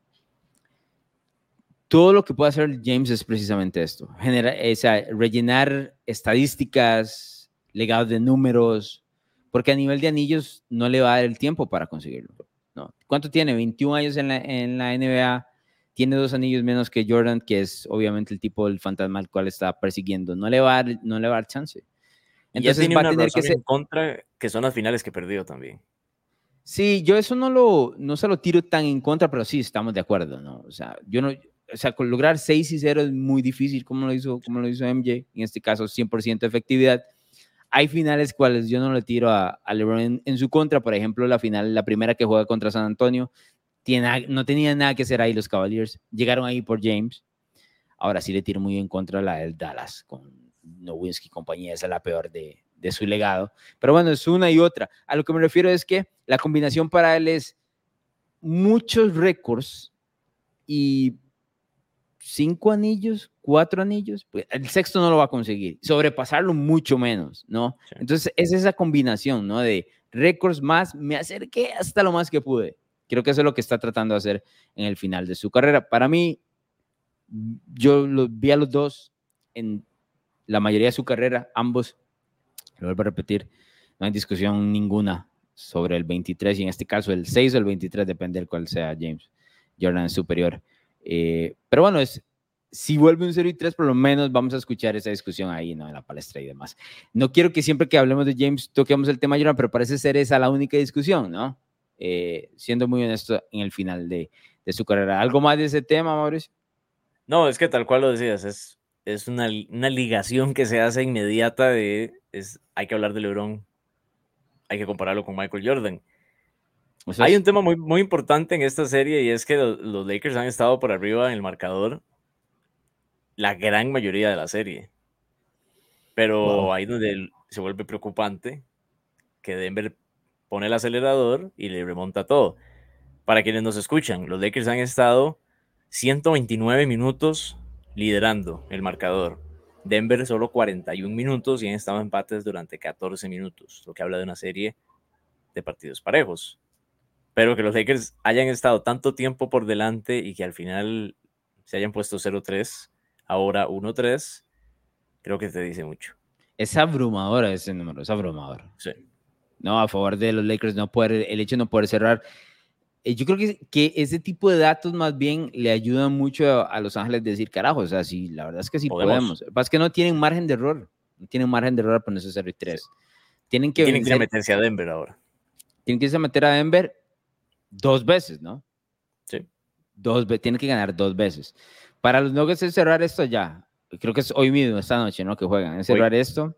todo lo que puede hacer James es precisamente esto, generar, o sea, rellenar estadísticas, legados de números, porque a nivel de anillos no le va a dar el tiempo para conseguirlo, ¿no? ¿Cuánto tiene? veintiún años en la, en la N B A, tiene dos anillos menos que Jordan, que es obviamente el tipo del fantasma al cual está persiguiendo, no le va a dar, no le va a dar chance. Y ya Entonces tiene va a una tener que razón ser... en contra, que son las finales que perdió también. Sí, yo eso no lo, no se lo tiro tan en contra, pero sí estamos de acuerdo, ¿no? O sea, yo no, o sea, con lograr seis y cero es muy difícil, como lo hizo, como lo hizo M J, en este caso cien por ciento efectividad. Hay finales cuales yo no le tiro a, a LeBron en, en su contra, por ejemplo, la final, la primera que juega contra San Antonio, tiene, no tenía nada que hacer ahí los Cavaliers, llegaron ahí por James. Ahora sí le tiro muy en contra la del Dallas, con Nowinski y compañía, esa es la peor de, de su legado. Pero bueno, es una y otra. A lo que me refiero es que la combinación para él es muchos récords y cinco anillos, cuatro anillos, pues el sexto no lo va a conseguir, sobrepasarlo mucho menos, ¿no? Sí. Entonces es esa combinación, ¿no? De récords más, me acerqué hasta lo más que pude. Creo que eso es lo que está tratando de hacer en el final de su carrera. Para mí, yo lo, vi a los dos en la mayoría de su carrera, ambos, lo vuelvo a repetir, no hay discusión ninguna sobre el veintitrés, y en este caso el seis o el veintitrés, depende del cual sea James. Jordan es superior. Eh, pero bueno, es, si vuelve un cero y tres, por lo menos vamos a escuchar esa discusión ahí, ¿no? En la palestra y demás. No quiero que siempre que hablemos de James toquemos el tema Jordan, pero parece ser esa la única discusión, ¿no? Eh, siendo muy honesto en el final de, de su carrera. ¿Algo más de ese tema, Mauricio? No, es que tal cual lo decías, es, es una, una ligación que se hace inmediata de, es, hay que hablar de LeBron, hay que compararlo con Michael Jordan. Eso Hay es. un tema muy, muy importante en esta serie y es que los, los Lakers han estado por arriba en el marcador la gran mayoría de la serie. Pero Wow. ahí donde se vuelve preocupante que Denver pone el acelerador y le remonta todo. Para quienes nos escuchan, los Lakers han estado ciento veintinueve minutos liderando el marcador. Denver solo cuarenta y un minutos y han estado empates durante catorce minutos, lo que habla de una serie de partidos parejos. Pero que los Lakers hayan estado tanto tiempo por delante y que al final se hayan puesto cero tres, ahora uno tres, creo que te dice mucho. Es abrumador ese número, es abrumador. Sí. No, a favor de los Lakers, no poder, el hecho de no poder cerrar. Eh, yo creo que, que ese tipo de datos más bien le ayudan mucho a, a Los Ángeles de decir, carajo, o sea, sí, la verdad es que sí podemos. Podemos. Lo que pasa es que no tienen margen de error, no tienen margen de error para ponerse cero y tres. Sí. Tienen que y tienen vencer. que meterse a Denver ahora. Tienen que irse a meter a Denver dos veces, ¿no? Sí. Dos veces, tienen que ganar dos veces. Para los Nuggets es cerrar esto ya. Creo que es hoy mismo, esta noche, ¿no? Que juegan. Es cerrar hoy. esto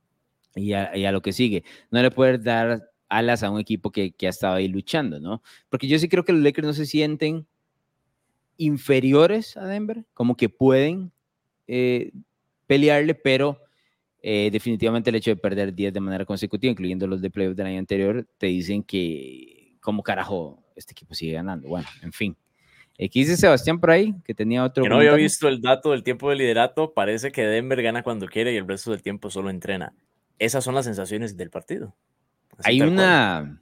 y a, y a lo que sigue. No le puedes dar alas a un equipo que, que ha estado ahí luchando, ¿no? Porque yo sí creo que los Lakers no se sienten inferiores a Denver, como que pueden eh, pelearle, pero eh, definitivamente el hecho de perder diez de manera consecutiva, incluyendo los de playoff del año anterior, te dicen que como carajo este equipo sigue ganando. Bueno, en fin. Eh, ¿Qué dice Sebastián por ahí? Que tenía otro Que no comentario. había visto el dato del tiempo de liderato, parece que Denver gana cuando quiere y el resto del tiempo solo entrena. Esas son las sensaciones del partido. Así hay una... Cual.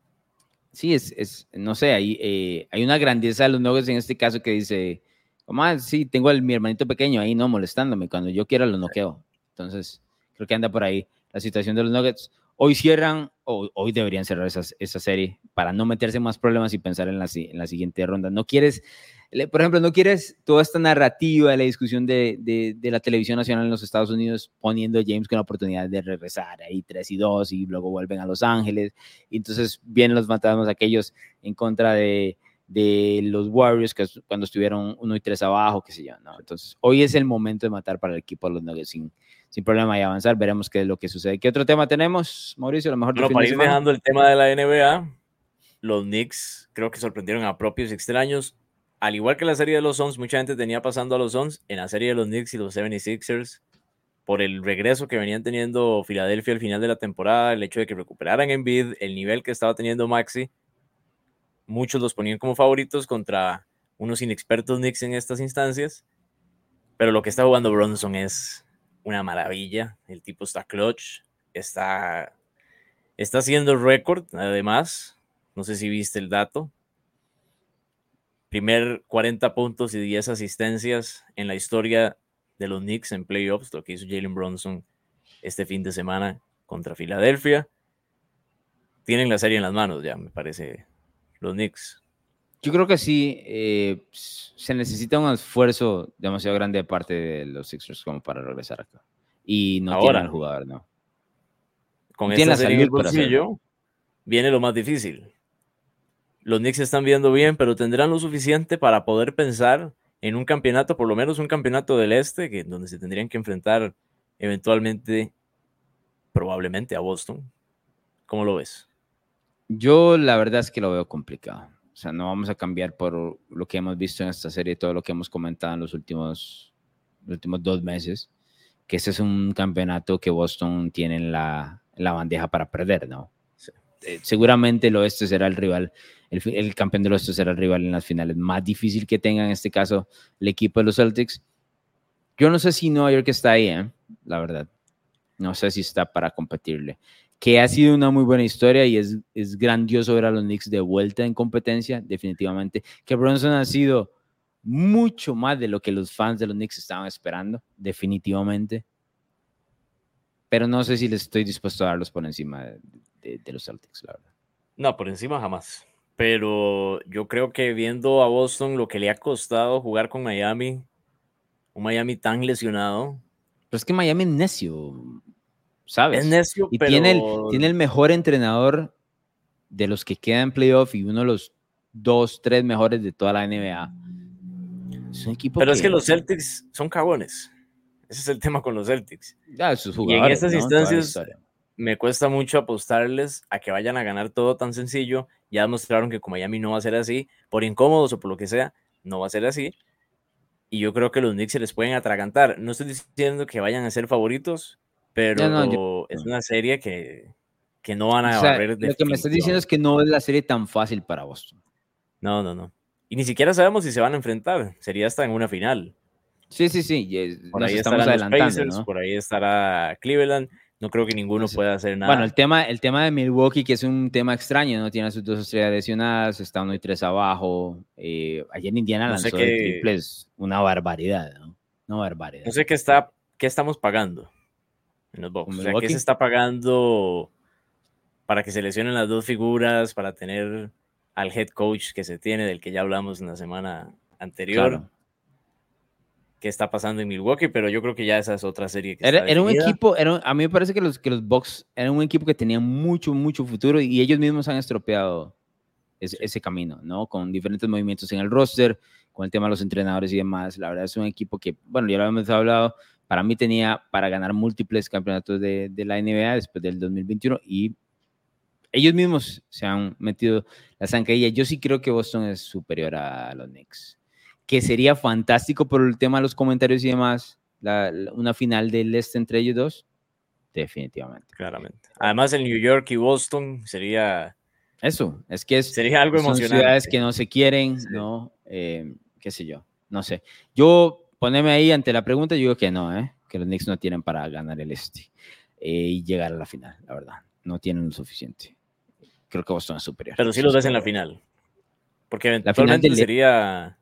Sí, es, es, no sé, hay, eh, hay una grandeza de los Nuggets en este caso que dice, oh, sí, tengo a mi hermanito pequeño ahí no molestándome, cuando yo quiera lo noqueo. Entonces, creo que anda por ahí la situación de los Nuggets. Hoy cierran, o hoy deberían cerrar esa, esa serie para no meterse en más problemas y pensar en la, en la siguiente ronda. No quieres, por ejemplo, no quieres toda esta narrativa de la discusión de, de, de la televisión nacional en los Estados Unidos poniendo a James con la oportunidad de regresar ahí tres y dos y luego vuelven a Los Ángeles. Y entonces vienen los fantasmas aquellos en contra de, de los Warriors que cuando estuvieron uno y tres abajo, qué sé yo, ¿no? Entonces, hoy es el momento de matar para el equipo de los Nuggets sin, sin problema y avanzar. Veremos qué es lo que sucede. ¿Qué otro tema tenemos, Mauricio? A lo mejor del Bueno, fin para de ir semana. dejando el tema de la N B A, los Knicks creo que sorprendieron a propios y extraños. Al igual que la serie de los Suns, mucha gente tenía pasando a los Suns en la serie de los Knicks y los setenta y sixers por el regreso que venían teniendo Filadelfia al final de la temporada, el hecho de que recuperaran Embiid, el nivel que estaba teniendo Maxey. Muchos los ponían como favoritos contra unos inexpertos Knicks en estas instancias, pero lo que está jugando Bronson es una maravilla. El tipo está clutch, está, está haciendo récord, además, no sé si viste el dato, primer cuarenta puntos y diez asistencias en la historia de los Knicks en playoffs, lo que hizo Jalen Bronson este fin de semana contra Filadelfia. Tienen la serie en las manos ya, me parece, los Knicks. Yo creo que sí, eh, se necesita un esfuerzo demasiado grande de parte de los Sixers como para regresar acá. Y no Ahora, tienen al jugador, ¿no? Con no esta serie en el para bolsillo, viene lo más difícil. Los Knicks se están viendo bien, pero tendrán lo suficiente para poder pensar en un campeonato, por lo menos un campeonato del Este, que, donde se tendrían que enfrentar eventualmente, probablemente a Boston. ¿Cómo lo ves? Yo la verdad es que lo veo complicado. O sea, no vamos a cambiar por lo que hemos visto en esta serie, todo lo que hemos comentado en los últimos, los últimos dos meses, que ese es un campeonato que Boston tiene en la, en la bandeja para perder, ¿no? Sí. Eh, seguramente el oeste será el rival, el, el campeón del oeste será el rival en las finales más difícil que tenga en este caso el equipo de los Celtics. Yo no sé si Nueva York está ahí, ¿eh? La verdad. No sé si está para competirle. Que ha sido una muy buena historia y es, es grandioso ver a los Knicks de vuelta en competencia, definitivamente. Que Bronson ha sido mucho más de lo que los fans de los Knicks estaban esperando, definitivamente. Pero no sé si les estoy dispuesto a darlos por encima de, de, de los Celtics, la verdad. No, por encima jamás. Pero yo creo que viendo a Boston lo que le ha costado jugar con Miami, un Miami tan lesionado. Pero es que Miami es necio, ¿sabes? Es necio, y pero... tiene el, tiene el mejor entrenador de los que quedan en playoff y uno de los dos, tres mejores de toda la N B A. Es un equipo pero que... es que los Celtics son cagones. Ese es el tema con los Celtics. Ya, sus y en estas ¿no? instancias me cuesta mucho apostarles a que vayan a ganar todo tan sencillo. Ya demostraron que con Miami no va a ser así, por incómodos o por lo que sea, no va a ser así. Y yo creo que los Knicks se les pueden atragantar. No estoy diciendo que vayan a ser favoritos, pero no, no, yo... es una serie que, que no van a o sea, barrer. Lo que me estás diciendo es que no es la serie tan fácil para Boston. No, no, no. Y ni siquiera sabemos si se van a enfrentar. Sería hasta en una final. Sí, sí, sí. Es, por nos ahí estamos estarán adelantando, los Pacers, ¿no? Por ahí estará Cleveland. No creo que ninguno Entonces, pueda hacer nada. Bueno, el tema, el tema de Milwaukee, que es un tema extraño, ¿no? Tiene a sus dos estrellas lesionadas, está uno y tres abajo. Eh, ayer en Indiana no lanzó qué, de triples una barbaridad, ¿no? Una barbaridad. No sé qué, está, qué estamos pagando en los Bucks. O sea, ¿qué se está pagando para que se lesionen las dos figuras, para tener al head coach que se tiene, del que ya hablamos en la semana anterior? Claro. ¿Qué está pasando en Milwaukee? Pero yo creo que ya esa es otra serie que era, está era un equipo, era, a mí me parece que los, que los Bucks eran un equipo que tenía mucho, mucho futuro y ellos mismos han estropeado ese, ese camino, ¿no? Con diferentes movimientos en el roster, con el tema de los entrenadores y demás. La verdad es un equipo que, bueno, ya lo habíamos hablado, para mí tenía para ganar múltiples campeonatos de, de la N B A después del dos mil veintiuno y ellos mismos se han metido la zancadilla. Yo sí creo que Boston es superior a los Knicks. Que sería fantástico por el tema de los comentarios y demás, la, la, una final del este entre ellos dos, definitivamente. Claramente. Además, el New York y Boston sería... Eso, es que es, sería algo son emocionante. ciudades que no se quieren, sí. ¿no? Eh, qué sé yo, no sé. Yo, poneme ahí ante la pregunta, yo digo que no, ¿eh? Que los Knicks no tienen para ganar el este eh, y llegar a la final, la verdad. No tienen lo suficiente. Creo que Boston es superior. Pero sí los ves en la final. Porque eventualmente la final sería...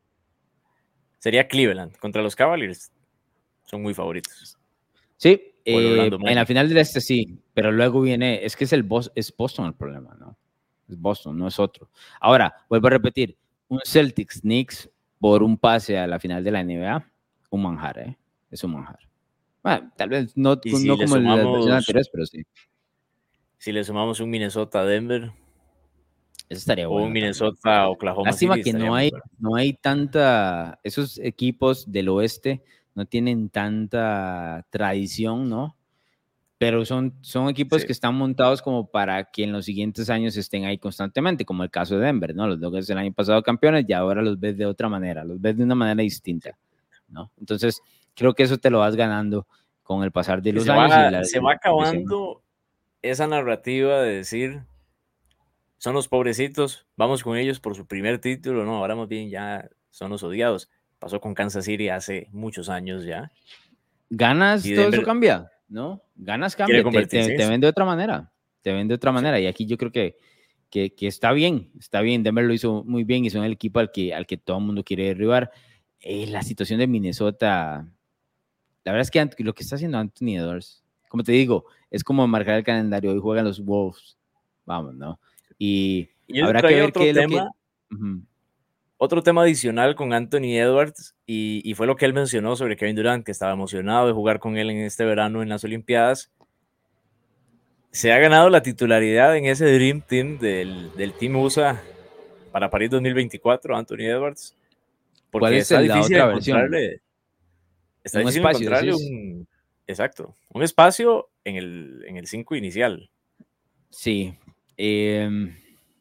Sería Cleveland contra los Cavaliers. Son muy favoritos. Sí, eh, en la final del este sí, pero luego viene, es que es, el Boston, es Boston el problema, ¿no? Es Boston, no es otro. Ahora, vuelvo a repetir, un Celtics Knicks por un pase a la final de la N B A, un manjar, ¿eh? Es un manjar. Bueno, tal vez no, si no como sumamos, las versiones anteriores, pero sí. Si le sumamos un Minnesota-Denver. Eso estaría O bueno. un Minnesota, Oklahoma Lástima City. que no hay, no hay tanta, esos equipos del oeste no tienen tanta tradición, ¿no? Pero son, son equipos Sí. que están montados como para que en los siguientes años estén ahí constantemente, como el caso de Denver, ¿no? Los Nuggets el año pasado campeones y ahora los ves de otra manera, los ves de una manera distinta, ¿no? Entonces, creo que eso te lo vas ganando con el pasar de Y los se años. va, Y la, se y va la competición. acabando esa narrativa de decir, son los pobrecitos, vamos con ellos por su primer título, no, ahora más bien ya son los odiados. Pasó con Kansas City hace muchos años ya. Ganas, Y todo eso Denver cambia, ¿no? Ganas quiere cambia, te, te, convertirse en te eso. ven de otra manera, te ven de otra Sí. manera. Y aquí yo creo que, que, que está bien, está bien. Denver lo hizo muy bien y son el equipo al que, al que todo el mundo quiere derribar. Eh, la situación de Minnesota, la verdad es que lo que está haciendo Anthony Edwards, como te digo, es como marcar el calendario. Hoy juegan los Wolves, vamos, ¿no? Y Y yo habrá que traía ver otro qué es lo que... tema, Uh-huh. otro tema adicional con Anthony Edwards, y, y fue lo que él mencionó sobre Kevin Durant, que estaba emocionado de jugar con él en este verano en las Olimpiadas. Se ha ganado la titularidad en ese Dream Team del, del Team U S A para París dos mil veinticuatro, Anthony Edwards, ¿Cuál porque es está el, la difícil otra versión? encontrarle, está Un difícil espacio, encontrarle decís. un, exacto, un espacio en el en el cinco inicial. Sí. Eh,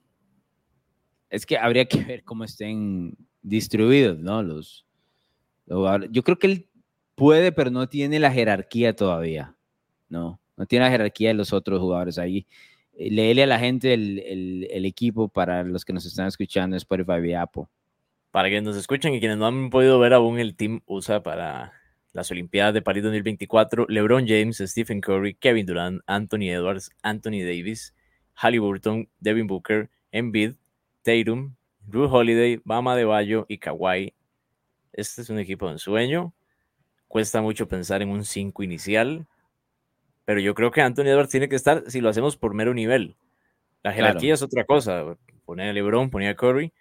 es que habría que ver cómo estén distribuidos, ¿no? Los, los jugadores. Yo creo que él puede, pero no tiene la jerarquía todavía, ¿no? No tiene la jerarquía de los otros jugadores ahí. Eh, Léele a la gente el, el, el equipo para los que nos están escuchando en Spotify y Apple. Para quienes nos escuchen y quienes no han podido ver aún el Team U S A para las Olimpiadas de París dos mil veinticuatro, LeBron James, Stephen Curry, Kevin Durant, Anthony Edwards, Anthony Davis, Haliburton, Devin Booker, Embiid, Tatum, Drew Holiday, Bama Adebayo y Kawhi. Este es un equipo de ensueño. Cuesta mucho pensar en un cinco inicial, pero yo creo que Anthony Edwards tiene que estar si lo hacemos por mero nivel. La jerarquía Claro. es otra cosa. Poner a LeBron, poner a Curry,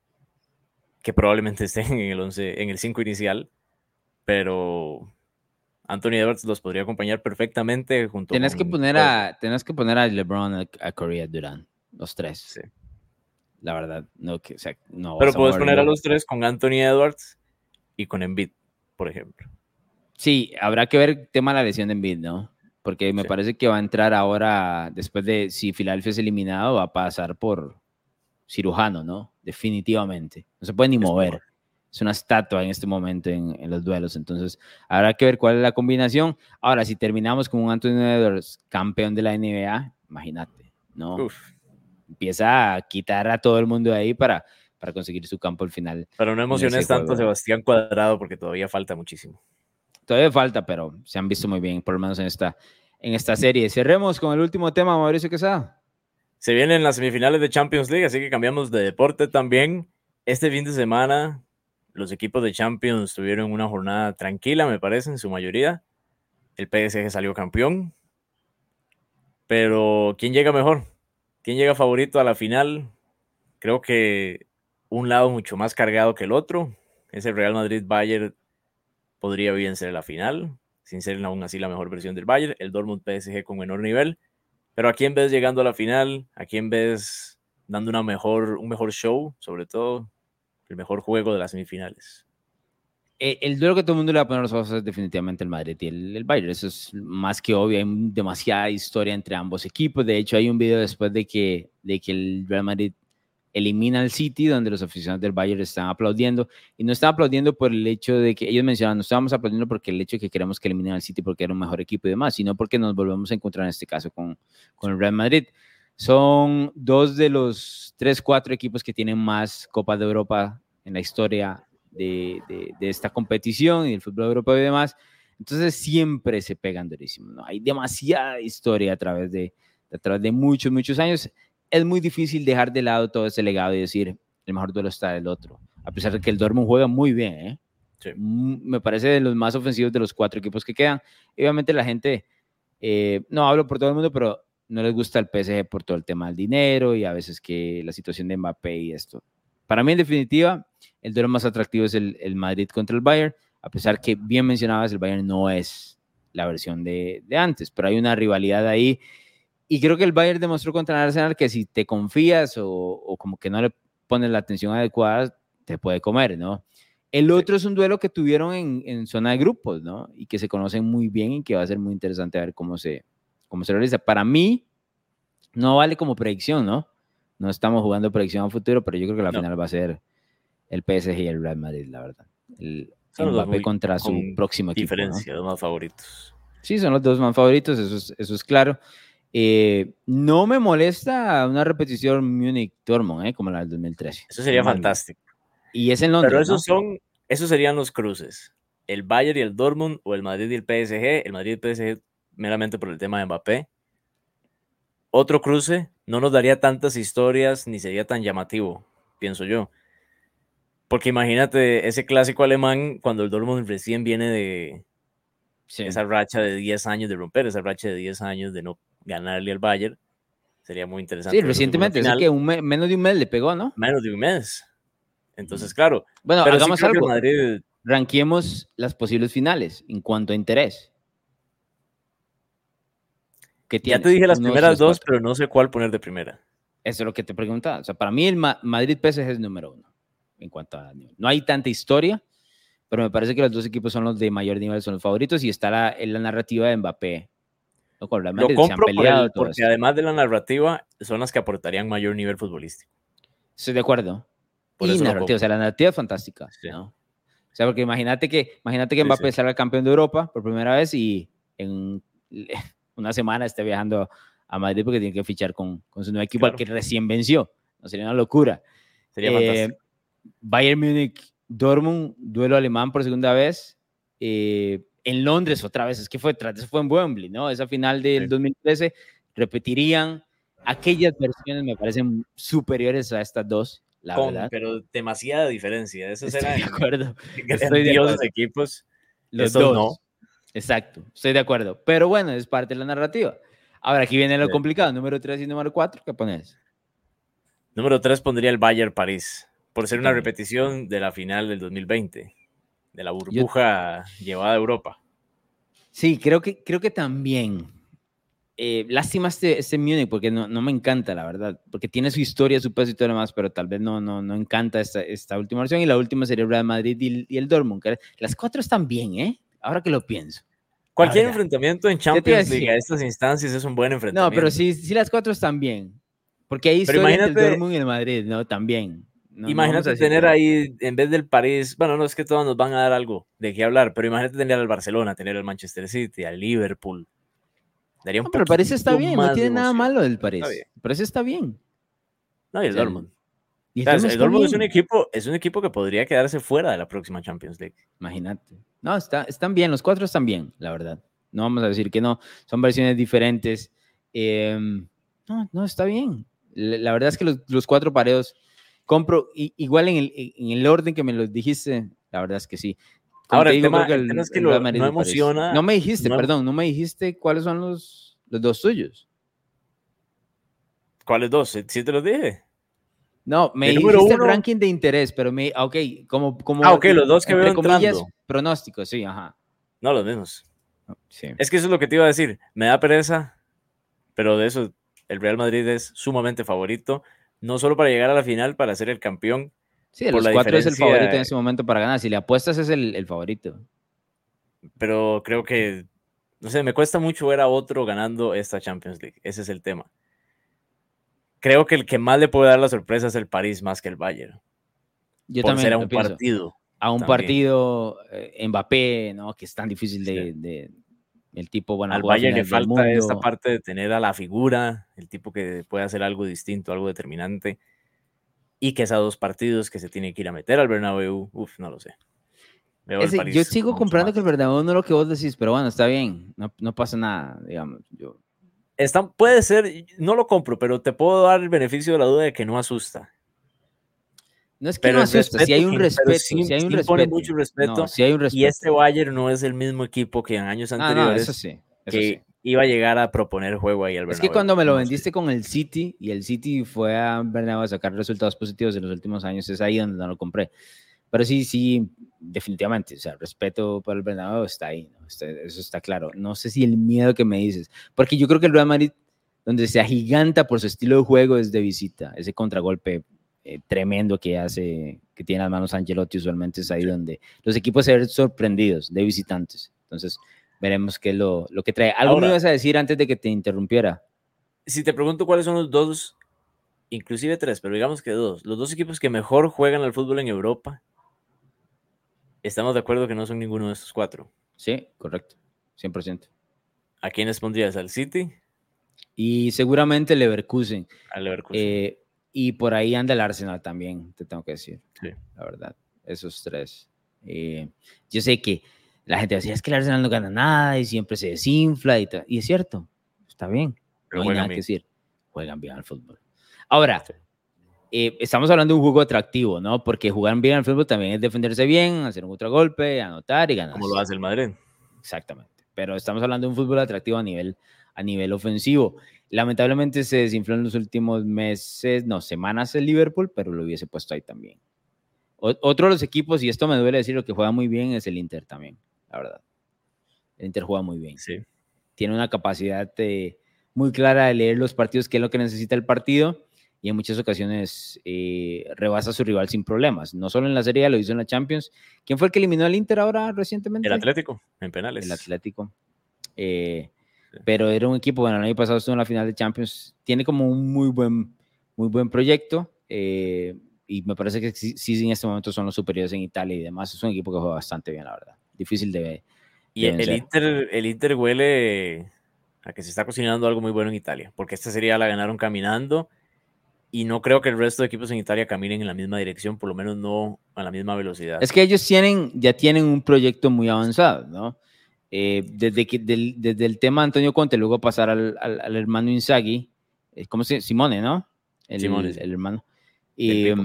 que probablemente estén en el once, en el cinco inicial, pero Anthony Edwards los podría acompañar perfectamente junto Tenés que con poner Curry. a, tenés que poner a LeBron, a, a Curry, a Durant, los tres. Sí. La verdad, no, que, o sea, no Pero vas a puedes poner a moverlo. los tres con Anthony Edwards y con Embiid, por ejemplo. Sí, habrá que ver el tema de la lesión de Embiid, ¿no? Porque me Sí. parece que va a entrar ahora, después de, si Philadelphia es eliminado, va a pasar por cirujano, ¿no? Definitivamente. No se puede ni Es mover. probable. Es una estatua en este momento en, en los duelos. Entonces, habrá que ver cuál es la combinación. Ahora, si terminamos con un Anthony Edwards campeón de la N B A, imagínate, ¿no? Uf. Empieza a quitar a todo el mundo de ahí para, para conseguir su campo al final. Pero no emociones tanto a Sebastián Cuadrado porque todavía falta muchísimo. Todavía falta, pero se han visto muy bien, por lo menos en esta, en esta serie. Cerremos con el último tema, Mauricio Quesada. Se vienen las semifinales de Champions League, así que cambiamos de deporte también. Este fin de semana, los equipos de Champions tuvieron una jornada tranquila, me parece, en su mayoría. El P S G salió campeón. Pero, ¿quién llega mejor? ¿Quién llega favorito a la final? Creo que un lado mucho más cargado que el otro. Ese Real Madrid-Bayern podría bien ser la final, sin ser aún así la mejor versión del Bayern. El Dortmund-P S G con menor nivel. Pero ¿a quién ves llegando a la final? ¿A quién ves dando una mejor, un mejor show? Sobre todo, el mejor juego de las semifinales. Eh, el duelo que todo el mundo le va a poner los ojos es definitivamente el Madrid y el, el Bayern. Eso es más que obvio. Hay demasiada historia entre ambos equipos. De hecho, hay un video después de que, de que el Real Madrid elimina al City, donde los aficionados del Bayern están aplaudiendo. Y no están aplaudiendo por el hecho de que ellos mencionan, no estábamos aplaudiendo porque el hecho de que queremos que eliminen al City porque era un mejor equipo y demás, sino porque nos volvemos a encontrar en este caso con, con el Real Madrid. Son dos de los tres, cuatro equipos que tienen más Copas de Europa en la historia de, de, de esta competición y del fútbol europeo y demás. Entonces siempre se pegan durísimo, ¿no? Hay demasiada historia a través de, a través de muchos, muchos años. Es muy difícil dejar de lado todo ese legado y decir, el mejor duelo está del otro. A pesar de que el Dortmund juega muy bien, ¿eh? Sí. Me parece de los más ofensivos de los cuatro equipos que quedan. Y obviamente la gente, eh, no hablo por todo el mundo, pero no les gusta el P S G por todo el tema del dinero y a veces que la situación de Mbappé y esto. Para mí, en definitiva, el duelo más atractivo es el, el Madrid contra el Bayern, a pesar que, bien mencionabas, el Bayern no es la versión de, de antes, pero hay una rivalidad ahí. y creo que el Bayern demostró contra el Arsenal que si te confías o, o como que no le pones la atención adecuada, te puede comer, ¿no? El otro sí. Es un duelo que tuvieron en, en zona de grupos, ¿no? Y que se conocen muy bien y que va a ser muy interesante ver cómo se, cómo se realiza. Para mí, no vale como predicción, ¿no? No estamos jugando predicción a futuro, pero yo creo que la no. final va a ser el P S G y el Real Madrid, la verdad. El son Mbappé muy, contra su próximo equipo. Diferencia, ¿no? Los más favoritos. Sí, son los dos más favoritos, eso es, eso es claro. Eh, no me molesta una repetición Múnich-Dortmund, ¿eh? Como la del dos mil trece. Eso sería fantástico. Y es en Londres, Pero esos, ¿no? son, esos serían los cruces. El Bayern y el Dortmund, o el Madrid y el P S G. El Madrid y el P S G meramente por el tema de Mbappé. Otro cruce no nos daría tantas historias ni sería tan llamativo, pienso yo. Porque imagínate ese clásico alemán cuando el Dortmund recién viene de sí. esa racha de diez años de romper, esa racha de diez años de no ganarle al Bayern. Sería muy interesante. Sí, recientemente, es que un mes, menos de un mes le pegó, ¿no? Menos de un mes. Entonces, claro. Bueno, pero hagamos sí algo. Madrid... Ranquemos las posibles finales en cuanto a interés. ¿Qué ya te dije las Uno, primeras dos, dos pero no sé cuál poner de primera. Eso es lo que te preguntaba. O sea, para mí el Ma Madrid-P S G es número uno. En cuanto a no hay tanta historia, pero me parece que los dos equipos son los de mayor nivel, son los favoritos y está la, la narrativa de Mbappé. ¿no? Con Lo compro se han peleado, por el, porque esto. Además de la narrativa, son las que aportarían mayor nivel futbolístico. Estoy de acuerdo. Por y narrativa, o sea, la narrativa es fantástica. Sí. ¿no? O sea, porque imagínate que, imagínate que Mbappé sí, sí. salga campeón de Europa por primera vez y en una semana esté viajando a Madrid porque tiene que fichar con, con su nuevo equipo claro. al que recién venció. No sería una locura. Sería eh, fantástico. Bayern Múnich, Dortmund, duelo alemán por segunda vez. Eh, en Londres otra vez, es que fue, eso fue en Wembley, ¿no? Esa final del sí. dos mil trece, repetirían. Aquellas versiones me parecen superiores a estas dos, la Con, verdad. Pero demasiada diferencia. Esos estoy eran de acuerdo. Estoy de acuerdo. equipos. Los dos. No. Exacto, estoy de acuerdo. Pero bueno, es parte de la narrativa. Ahora, aquí viene lo sí. complicado. Número tres y número cuatro, ¿qué pones? Número tres pondría el Bayern París, por ser una repetición de la final del dos mil veinte, de la burbuja Yo... llevada a Europa. Sí, creo que, creo que también. Eh, lástima este, este Múnich, porque no, no me encanta, la verdad, porque tiene su historia, su peso y todo lo demás, pero tal vez no, no, no encanta esta, esta última versión, y la última sería el Real Madrid y el, y el Dortmund. Que las cuatro están bien, ¿eh? Ahora que lo pienso. Cualquier enfrentamiento en Champions League a estas instancias es un buen enfrentamiento. No, pero sí, sí las cuatro están bien. Porque hay historia entre el Dortmund y el Madrid, ¿no? También. No, imagínate no tener ahí, en vez del París, bueno, no es que todos nos van a dar algo de qué hablar, pero imagínate tener al Barcelona, tener al Manchester City, al Liverpool. Daría un no, pero el París está bien, no tiene de nada malo del París. El París está bien. No, y el o sea, Dortmund. Y el, o sea, Dortmund, el Dortmund es un equipo, es un equipo que podría quedarse fuera de la próxima Champions League. Imagínate. No, está, están bien, los cuatro están bien, la verdad. No vamos a decir que no, son versiones diferentes. Eh, no, no, está bien. La, la verdad es que los, los cuatro pareos compro, y, igual en el, en el orden que me los dijiste, la verdad es que sí. Como Ahora, el, digo, tema, el, el tema es que lo, no emociona. No me dijiste, no, perdón, no me dijiste cuáles son los, los dos tuyos. ¿Cuáles dos? ¿Sí te los dije? No, me el dijiste el ranking de interés, pero me, ok, como, como ah, ok, los dos que veo comillas, entrando. Pronósticos, sí, ajá. No, los mismos. Sí. Es que eso es lo que te iba a decir. Me da pereza, pero de eso el Real Madrid es sumamente favorito, no solo para llegar a la final, para ser el campeón. Sí, de los cuatro es el favorito en ese momento para ganar. Si le apuestas es el, el favorito. Pero creo que, no sé, me cuesta mucho ver a otro ganando esta Champions League. Ese es el tema. Creo que el que más le puede dar la sorpresa es el París más que el Bayern. Yo por también ser a lo un pienso. partido. A un también. partido eh, Mbappé, ¿no? Que es tan difícil de... Sí. de el tipo, bueno, al Bayern le falta esta parte de tener a la figura, el tipo que puede hacer algo distinto, algo determinante, y que esos dos partidos que se tiene que ir a meter al Bernabéu, uff, no lo sé. Veo Ese, el París yo sigo comprando más. que el Bernabéu no es lo que vos decís, pero bueno, está bien, no, no pasa nada, digamos. Yo... Está, puede ser, no lo compro, pero te puedo dar el beneficio de la duda de que no asusta. No es que pero no asusta, si hay un que, respeto, sí, si hay un sí respeto. mucho respeto, no, si hay un respeto. Y este Bayern no es el mismo equipo que en años anteriores. Ah, no, eso sí, eso que sí. iba a llegar a proponer juego ahí al Bernabéu. Es que cuando me lo no vendiste sé. con el City y el City fue a Bernabéu a sacar resultados positivos en los últimos años, es ahí donde no lo compré. Pero sí, sí, definitivamente, o sea, el respeto por el Bernabéu está ahí, ¿no? Eso está claro. No sé si el miedo que me dices, porque yo creo que el Real Madrid donde se agiganta por su estilo de juego es de visita. Ese contragolpe eh, tremendo que hace, que tiene las manos Ancelotti usualmente es ahí sí. donde los equipos se ven sorprendidos de visitantes. Entonces, veremos qué es lo, lo que trae. ¿Algo Ahora, me ibas a decir antes de que te interrumpiera? Si te pregunto cuáles son los dos, inclusive tres, pero digamos que dos, los dos equipos que mejor juegan al fútbol en Europa, estamos de acuerdo que no son ninguno de estos cuatro. Sí, correcto, cien por ciento. ¿A quiénes pondrías? ¿Al City? Y seguramente Leverkusen. Al Leverkusen. Eh, y por ahí anda el Arsenal también, te tengo que decir. Sí. La verdad, esos tres. Eh, yo sé que la gente decía, es que el Arsenal no gana nada y siempre se desinfla y tal. Y es cierto, está bien. Pero no hay nada bien. que decir. Juegan bien al fútbol. Ahora, sí. eh, estamos hablando de un juego atractivo, ¿no? Porque jugar bien al fútbol también es defenderse bien, hacer un contragolpe, anotar y ganar. Como lo hace el Madrid. Exactamente. Pero estamos hablando de un fútbol atractivo a nivel, a nivel ofensivo. Lamentablemente se desinfló en los últimos meses, no, semanas el Liverpool, pero lo hubiese puesto ahí también. O, otro de los equipos, y esto me duele decir, lo que juega muy bien es el Inter también, la verdad. El Inter juega muy bien. Sí. Tiene una capacidad de, muy clara de leer los partidos, qué es lo que necesita el partido, y en muchas ocasiones eh, rebasa a su rival sin problemas. No solo en la Serie A, lo hizo en la Champions. ¿Quién fue el que eliminó al Inter ahora recientemente? El Atlético, en penales. El Atlético. Eh, sí. Pero era un equipo, bueno, el año pasado estuvo en la final de Champions. Tiene como un muy buen, muy buen proyecto. Eh, y me parece que sí, sí, en este momento son los superiores en Italia y demás. Es un equipo que juega bastante bien, la verdad. Difícil de ver. Y el Inter, el Inter huele a que se está cocinando algo muy bueno en Italia, porque esta serie la ganaron caminando y no creo que el resto de equipos en Italia caminen en la misma dirección, por lo menos no a la misma velocidad. Es que ellos tienen, ya tienen un proyecto muy avanzado, ¿no? Eh, desde, que, del, desde el tema de Antonio Conte, luego pasar al, al, al hermano Inzaghi, ¿cómo se llama? Simone, ¿no? El, Simone, el, el hermano. Eh,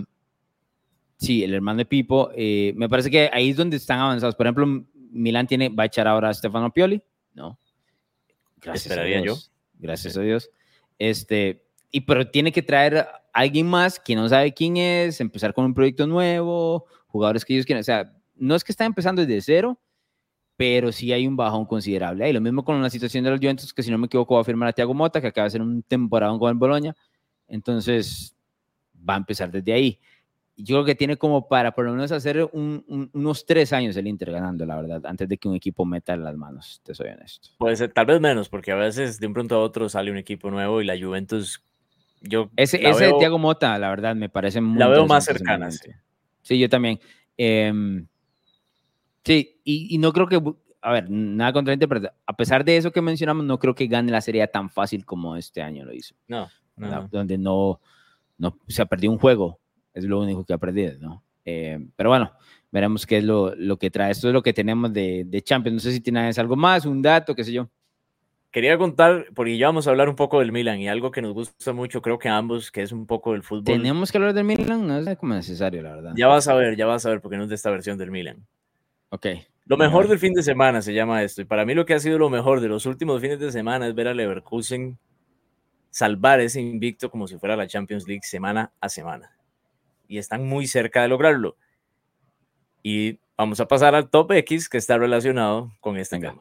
sí, el hermano de Pipo. Eh, me parece que ahí es donde están avanzados. Por ejemplo, Milán tiene, va a echar ahora a Stefano Pioli, ¿no? Gracias Esperaría a Dios. yo. Gracias sí. a Dios. Este, y pero tiene que traer a alguien más que no sabe quién es, empezar con un proyecto nuevo, jugadores que ellos quieren. O sea, no es que están empezando desde cero, pero sí hay un bajón considerable. Y lo mismo con la situación de los Juventus, que si no me equivoco va a firmar a Thiago Motta, que acaba de hacer un temporadón con el Bologna. Entonces, va a empezar desde ahí. Yo creo que tiene como para por lo menos hacer un, un, unos tres años el Inter ganando, la verdad, antes de que un equipo meta en las manos, te soy honesto. Puede ser, tal vez menos, porque a veces de un pronto a otro sale un equipo nuevo y la Juventus, yo Ese, ese veo, de Thiago Motta, la verdad, me parece muy la veo más cercana, sí. Sí, yo también. Eh, sí, y, y no creo que, a ver, nada contra el Inter, pero a pesar de eso que mencionamos, no creo que gane la Serie A tan fácil como este año lo hizo. No, no, la, no. Donde no, no se ha perdido un juego. Es lo único que ha perdido, ¿no? Eh, pero bueno, veremos qué es lo, lo que trae. Esto es lo que tenemos de, de Champions. No sé si tienes algo más, un dato, qué sé yo. Quería contar, porque ya vamos a hablar un poco del Milan y algo que nos gusta mucho, creo que a ambos, que es un poco del fútbol. ¿Tenemos que hablar del Milan? No es como necesario, la verdad. Ya vas a ver, ya vas a ver, porque no es de esta versión del Milan. Ok. Lo mejor del fin de semana se llama esto. Y para mí lo que ha sido lo mejor de los últimos fines de semana es ver a Leverkusen salvar ese invicto como si fuera la Champions League semana a semana. Y están muy cerca de lograrlo. Y vamos a pasar al top X que está relacionado con este Venga. tema.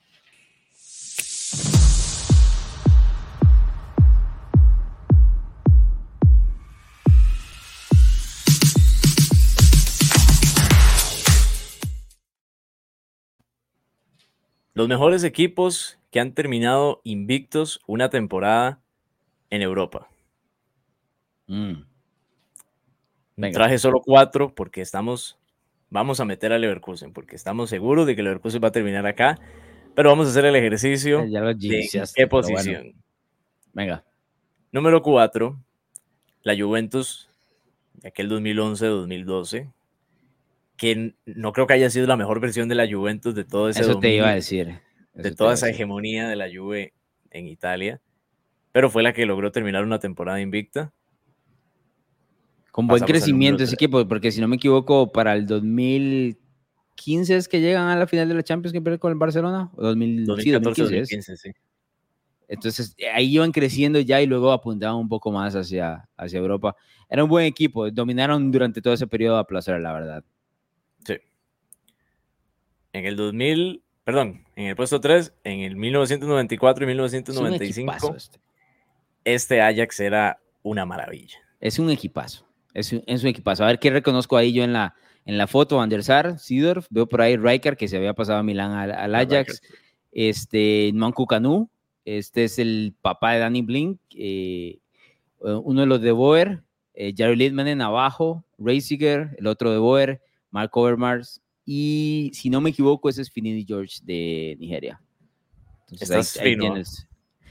Los mejores equipos que han terminado invictos una temporada en Europa. Mm. Traje solo cuatro porque estamos, vamos a meter a Leverkusen, porque estamos seguros de que Leverkusen va a terminar acá, pero vamos a hacer el ejercicio ya lo de qué posición. Bueno. Venga. Número cuatro, la Juventus de aquel dos mil once dos mil doce, que no creo que haya sido la mejor versión de la Juventus de todo ese Eso dominio, te iba a decir. de toda esa hegemonía de la Juve en Italia, pero fue la que logró terminar una temporada invicta. Con buen crecimiento ese equipo, porque si no me equivoco, para el dos mil quince es que llegan a la final de la Champions que pierde con el Barcelona, o dos mil, dos mil catorce, sí, dos mil quince, dos mil quince, sí. Entonces ahí iban creciendo ya y luego apuntaban un poco más hacia, hacia Europa. Era un buen equipo, dominaron durante todo ese periodo a placer, la verdad. Sí. En el dos mil, perdón, en el puesto tres, en el mil novecientos noventa y cuatro y mil novecientos noventa y cinco, es un equipazo este. este Ajax era una maravilla. Es un equipazo, es un, es un equipazo. A ver qué reconozco ahí yo en la, en la foto: Van der Sar, Seedorf, veo por ahí Rijkaard, que se había pasado a Milán al, al Ajax, este, Nwankwo Kanu, este es el papá de Danny Blink, eh, uno de los de Boer, eh, Jari Litmanen abajo, Reisiger, el otro de Boer, Mark Overmars, y si no me equivoco ese es Finidi George de Nigeria. Entonces Estás ahí, ahí fino. Tienes.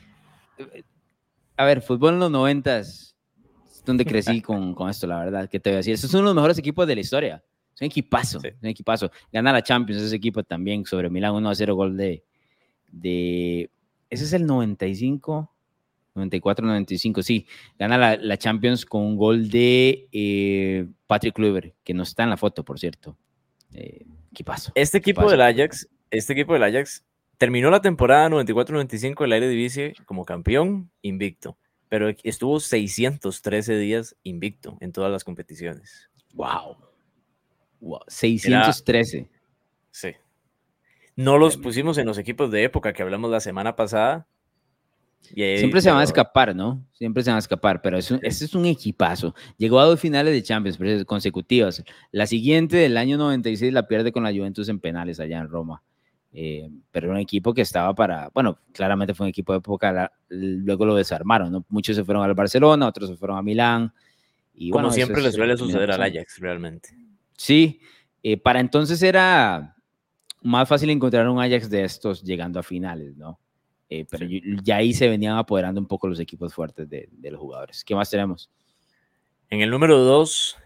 A ver, fútbol en los noventas, donde crecí con, con esto, la verdad, que te voy a decir. Estos son los mejores equipos de la historia. Es un equipazo, Sí. es un equipazo. Gana la Champions ese equipo también sobre Milán, uno a cero gol de, de... Ese es el noventa y cinco, noventa y cuatro, noventa y cinco, sí. Gana la, la Champions con un gol de eh, Patrick Kluivert, que no está en la foto, por cierto. Eh, equipazo. Este equipo equipazo. del Ajax, este equipo del Ajax terminó la temporada noventa y cuatro noventa y cinco del Eredivisie como campeón invicto, pero estuvo seiscientos trece días invicto en todas las competiciones. Wow. Wow. seiscientos trece. Era, sí. No los pusimos en los equipos de época que hablamos la semana pasada. Y ahí, Siempre se pero... van a escapar, ¿no? Siempre se van a escapar, pero es un, sí. Este es un equipazo. Llegó a dos finales de Champions consecutivas. La siguiente del año noventa y seis la pierde con la Juventus en penales allá en Roma. Eh, pero era un equipo que estaba para, bueno, claramente fue un equipo de época, la, luego lo desarmaron, ¿no? Muchos se fueron al Barcelona, otros se fueron a Milán. Y, Como bueno, siempre le suele suceder pasando. al Ajax, realmente. Sí, eh, para entonces era más fácil encontrar un Ajax de estos llegando a finales, ¿no? Eh, pero sí. Ya ahí se venían apoderando un poco los equipos fuertes de, de los jugadores. ¿Qué más tenemos? En el número dos,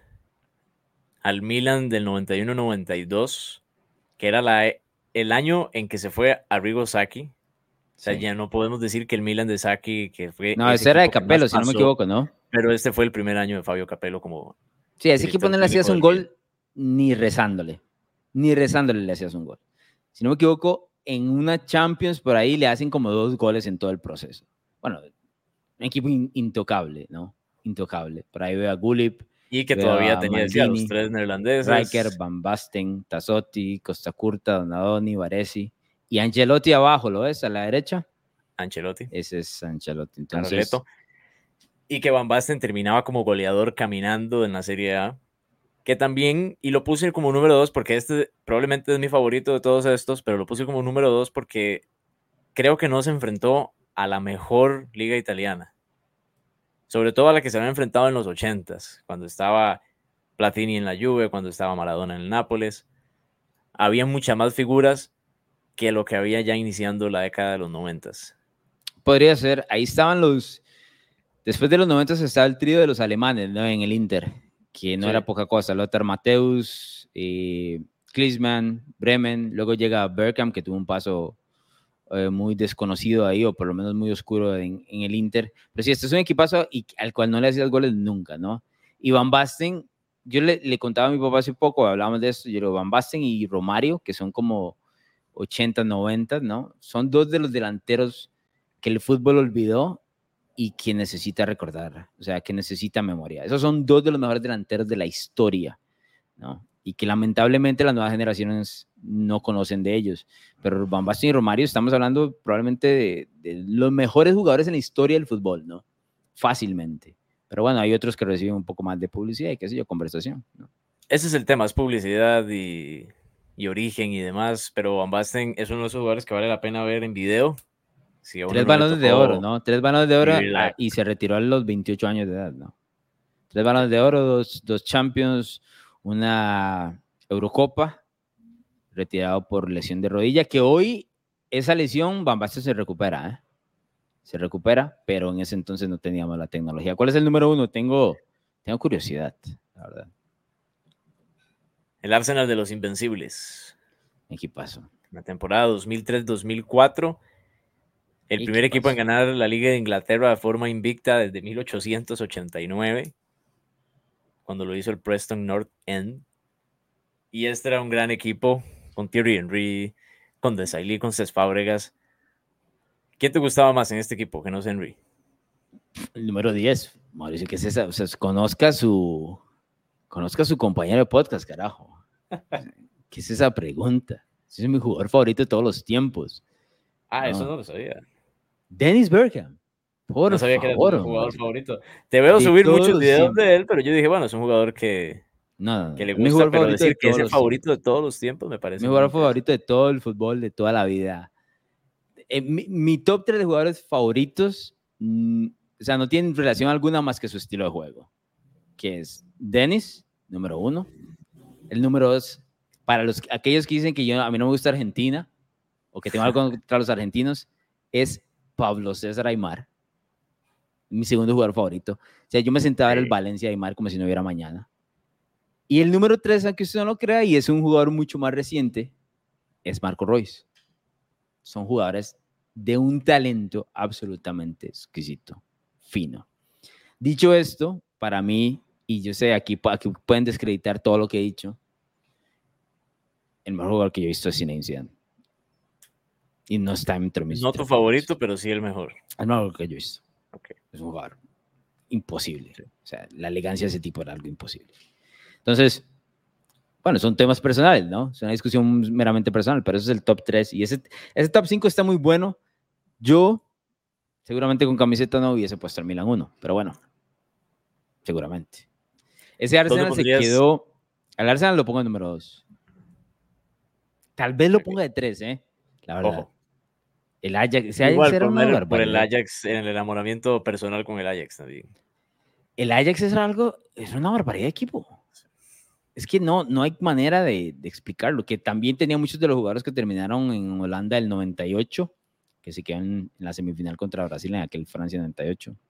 al Milan del noventa y uno noventa y dos, que era la, el año en que se fue Arrigo Sacchi. O sea, sí. Ya no podemos decir que el Milan de Sacchi, que fue... No, ese era de Capello, si no me equivoco, ¿no? Pero este fue el primer año de Fabio Capello como... Sí, a ese equipo no le hacías un gol ni rezándole. Ni rezándole le hacías un gol. Si no me equivoco, en una Champions por ahí le hacen como dos goles en todo el proceso. Bueno, un equipo in, intocable, ¿no? Intocable. Por ahí veo a Gullit. Y que todavía tenía decía, los tres neerlandeses. Rijkaard, Van Basten, Tassotti, Costa Curta, Donadoni, Baresi. Y Ancelotti abajo, ¿lo ves? A la derecha. Ancelotti. Ese es Ancelotti. Entonces... Carleto. Y que Van Basten terminaba como goleador caminando en la Serie A. Que también, y lo puse como número dos porque este probablemente es mi favorito de todos estos, pero lo puse como número dos porque creo que no se enfrentó a la mejor liga italiana. Sobre todo a la que se había enfrentado en los ochentas, cuando estaba Platini en la Juve, cuando estaba Maradona en el Nápoles. Había muchas más figuras que lo que había ya iniciando la década de los noventas. Podría ser, ahí estaban los... Después de los noventas estaba el trío de los alemanes, ¿no? En el Inter, que no sí. era poca cosa. Lothar Matthäus, eh, Klinsmann, Bremen, luego llega Bergkamp, que tuvo un paso eh, muy desconocido ahí, o por lo menos muy oscuro en, en el Inter. Pero sí, este es un equipazo y, al cual no le hacías goles nunca, ¿no? Y Van Basten, yo le, le contaba a mi papá hace poco, hablábamos de esto, yo digo, Van Basten y Romario, que son como ochenta, noventa, ¿no? Son dos de los delanteros que el fútbol olvidó y que necesita recordar, o sea, que necesita memoria. Esos son dos de los mejores delanteros de la historia, ¿no? Y que lamentablemente las nuevas generaciones no conocen de ellos. Pero Van Basten y Romario, estamos hablando probablemente de, de los mejores jugadores en la historia del fútbol, ¿no? Fácilmente. Pero bueno, hay otros que reciben un poco más de publicidad y qué sé yo, conversación, ¿no? Ese es el tema, es publicidad y, y origen y demás, pero Van Basten es uno de esos jugadores que vale la pena ver en video. Si Tres balones de oro, ¿no? Tres balones de oro la... y se retiró a los veintiocho años de edad, ¿no? Tres balones de oro, dos, dos Champions, una Eurocopa, retirado por lesión de rodilla, que hoy esa lesión Van Basten se recupera, ¿eh? Se recupera, pero en ese entonces no teníamos la tecnología. ¿Cuál es el número uno? Tengo, tengo curiosidad, la verdad. El Arsenal de los Invencibles. Equipazo. La temporada dos mil tres dos mil cuatro. El primer equipo en ganar la Liga de Inglaterra de forma invicta desde mil ochocientos ochenta y nueve, cuando lo hizo el Preston North End. Y este era un gran equipo con Thierry Henry, con Desailly, con Cesc Fábregas. ¿Quién te gustaba más en este equipo que no es Henry? El número diez, Mauricio, ¿qué es esa? O sea, conozca su, conozca su compañero de podcast, carajo. ¿Qué es esa pregunta? Ese es mi jugador favorito de todos los tiempos. Ah, no. Eso no lo sabía. Dennis Bergkamp. Por No sabía que era tu favor, jugador Mauricio. favorito. Te veo De subir todos muchos los videos tiempos. de él, pero yo dije, bueno, es un jugador que, No, no, que no. le Es mi gusta, jugador pero favorito de decir que es todos el los tiempos. favorito de todos los tiempos me parece Mi muy jugador interesante. favorito de todo el fútbol, de toda la vida. Eh, mi, mi top tres de jugadores favoritos, mm, o sea, no tienen relación alguna más que su estilo de juego. Que es Dennis, número uno. El número dos, para los, aquellos que dicen que yo, a mí no me gusta Argentina, o que tengo algo contra los argentinos, es Pablo César Aimar, mi segundo jugador favorito. O sea, yo me sentaba a ver el Sí. Valencia Aimar como si no hubiera mañana. Y el número tres, aunque usted no lo crea, y es un jugador mucho más reciente, es Marco Reus. Son jugadores de un talento absolutamente exquisito, fino. Dicho esto, para mí, y yo sé, aquí, aquí pueden descreditar todo lo que he dicho, el mejor jugador que yo he visto es Zinedine Zidane. Y no está entre mis No tu tres favoritos. favorito, pero sí el mejor. El mejor jugador que yo he visto. Okay. Es un jugador imposible. Sí. O sea, la elegancia de ese tipo era algo imposible. Entonces, bueno, son temas personales, ¿no? Es una discusión meramente personal, pero ese es el top tres. Y ese, ese top cinco está muy bueno. Yo, seguramente con camiseta no hubiese puesto el Milan uno, pero bueno, seguramente. Ese Arsenal se pondrías? quedó. Al Arsenal lo pongo en número dos. Tal vez lo Okay. ponga de tres, ¿eh? La verdad. Ojo. El Ajax, ese Ajax Igual, era por, una el, por el barbaridad. Ajax, en el enamoramiento personal con el Ajax también. El Ajax es algo, es una barbaridad de equipo. Es que no, no hay manera de, de explicarlo. Que también tenía muchos de los jugadores que terminaron en Holanda del noventa y ocho, que se quedan en la semifinal contra Brasil en aquel Francia noventa y ocho.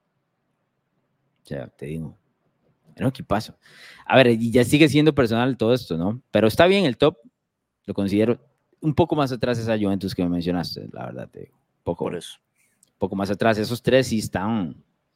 O sea, te digo, era un equipazo. A ver, y ya sigue siendo personal todo esto, ¿no? Pero está bien el top, lo considero un poco más atrás esa Juventus que me mencionaste, la verdad, te digo. Poco, Por eso. poco más atrás. Esos tres sí están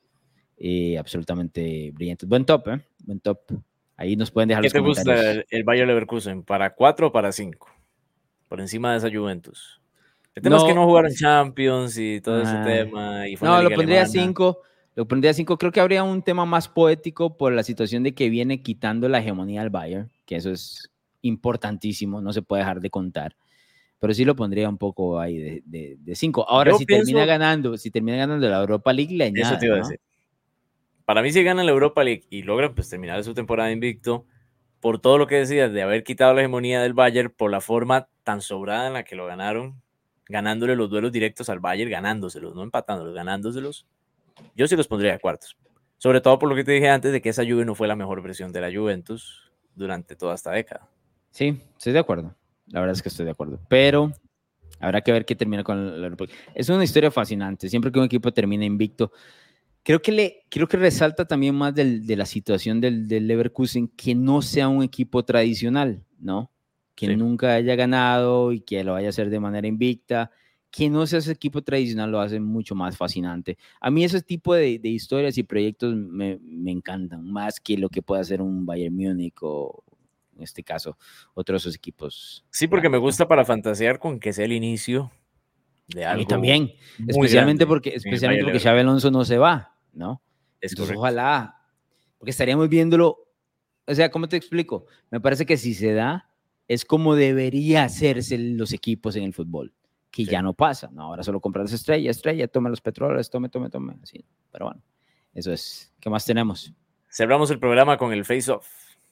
eh, absolutamente brillantes. Buen top, ¿eh? Buen top. Ahí nos pueden dejar ¿Qué los te comentarios. gusta el, el Bayer Leverkusen? ¿Para cuatro o para cinco? Por encima de esa Juventus. El tema es que No, no jugaron Champions y todo ese ah, tema, y fue en la no, lo Liga pondría Alemana. cinco. Lo pondría cinco. Creo que habría un tema más poético por la situación de que viene quitando la hegemonía del Bayern, que eso es importantísimo, no se puede dejar de contar. Pero sí lo pondría un poco ahí de, de, de cinco. Ahora, Yo si pienso, termina ganando, si termina ganando la Europa League, le eso te añade, iba a ¿no? decir. Para mí, si ganan la Europa League y logran pues, terminar su temporada invicto, por todo lo que decías de haber quitado la hegemonía del Bayern, por la forma tan sobrada en la que lo ganaron, ganándole los duelos directos al Bayern, ganándoselos, no empatándolos, ganándoselos, yo sí los pondría a cuartos. Sobre todo por lo que te dije antes de que esa Juve no fue la mejor versión de la Juventus durante toda esta década. Sí, estoy de acuerdo. La verdad es que estoy de acuerdo. Pero habrá que ver qué termina con la Europa League. Es una historia fascinante. Siempre que un equipo termina invicto, Creo que, le, creo que resalta también más del, de la situación del, del Leverkusen que no sea un equipo tradicional, ¿no? Que Sí. nunca haya ganado y que lo vaya a hacer de manera invicta. Que no sea ese equipo tradicional lo hace mucho más fascinante. A mí ese tipo de, de historias y proyectos me, me encantan, más que lo que puede hacer un Bayern Múnich o, en este caso, otros esos equipos Sí, porque me grandes, ¿no? gusta para fantasear con que sea el inicio de A mí algo también, muy especialmente grande porque, en el especialmente Bayer porque Xabi Leverkusen. Alonso no se va, ¿no? Es Entonces, correcto. ojalá, porque estaríamos viéndolo, o sea, ¿cómo te explico? Me parece que si se da, es como debería hacerse los equipos en el fútbol, que Sí. ya no pasa, ¿no? Ahora solo compras estrella, estrella, tome los petróleos, tome, tome, tome, así. Pero bueno, eso es. ¿Qué más tenemos? Cerramos el programa con el face-off.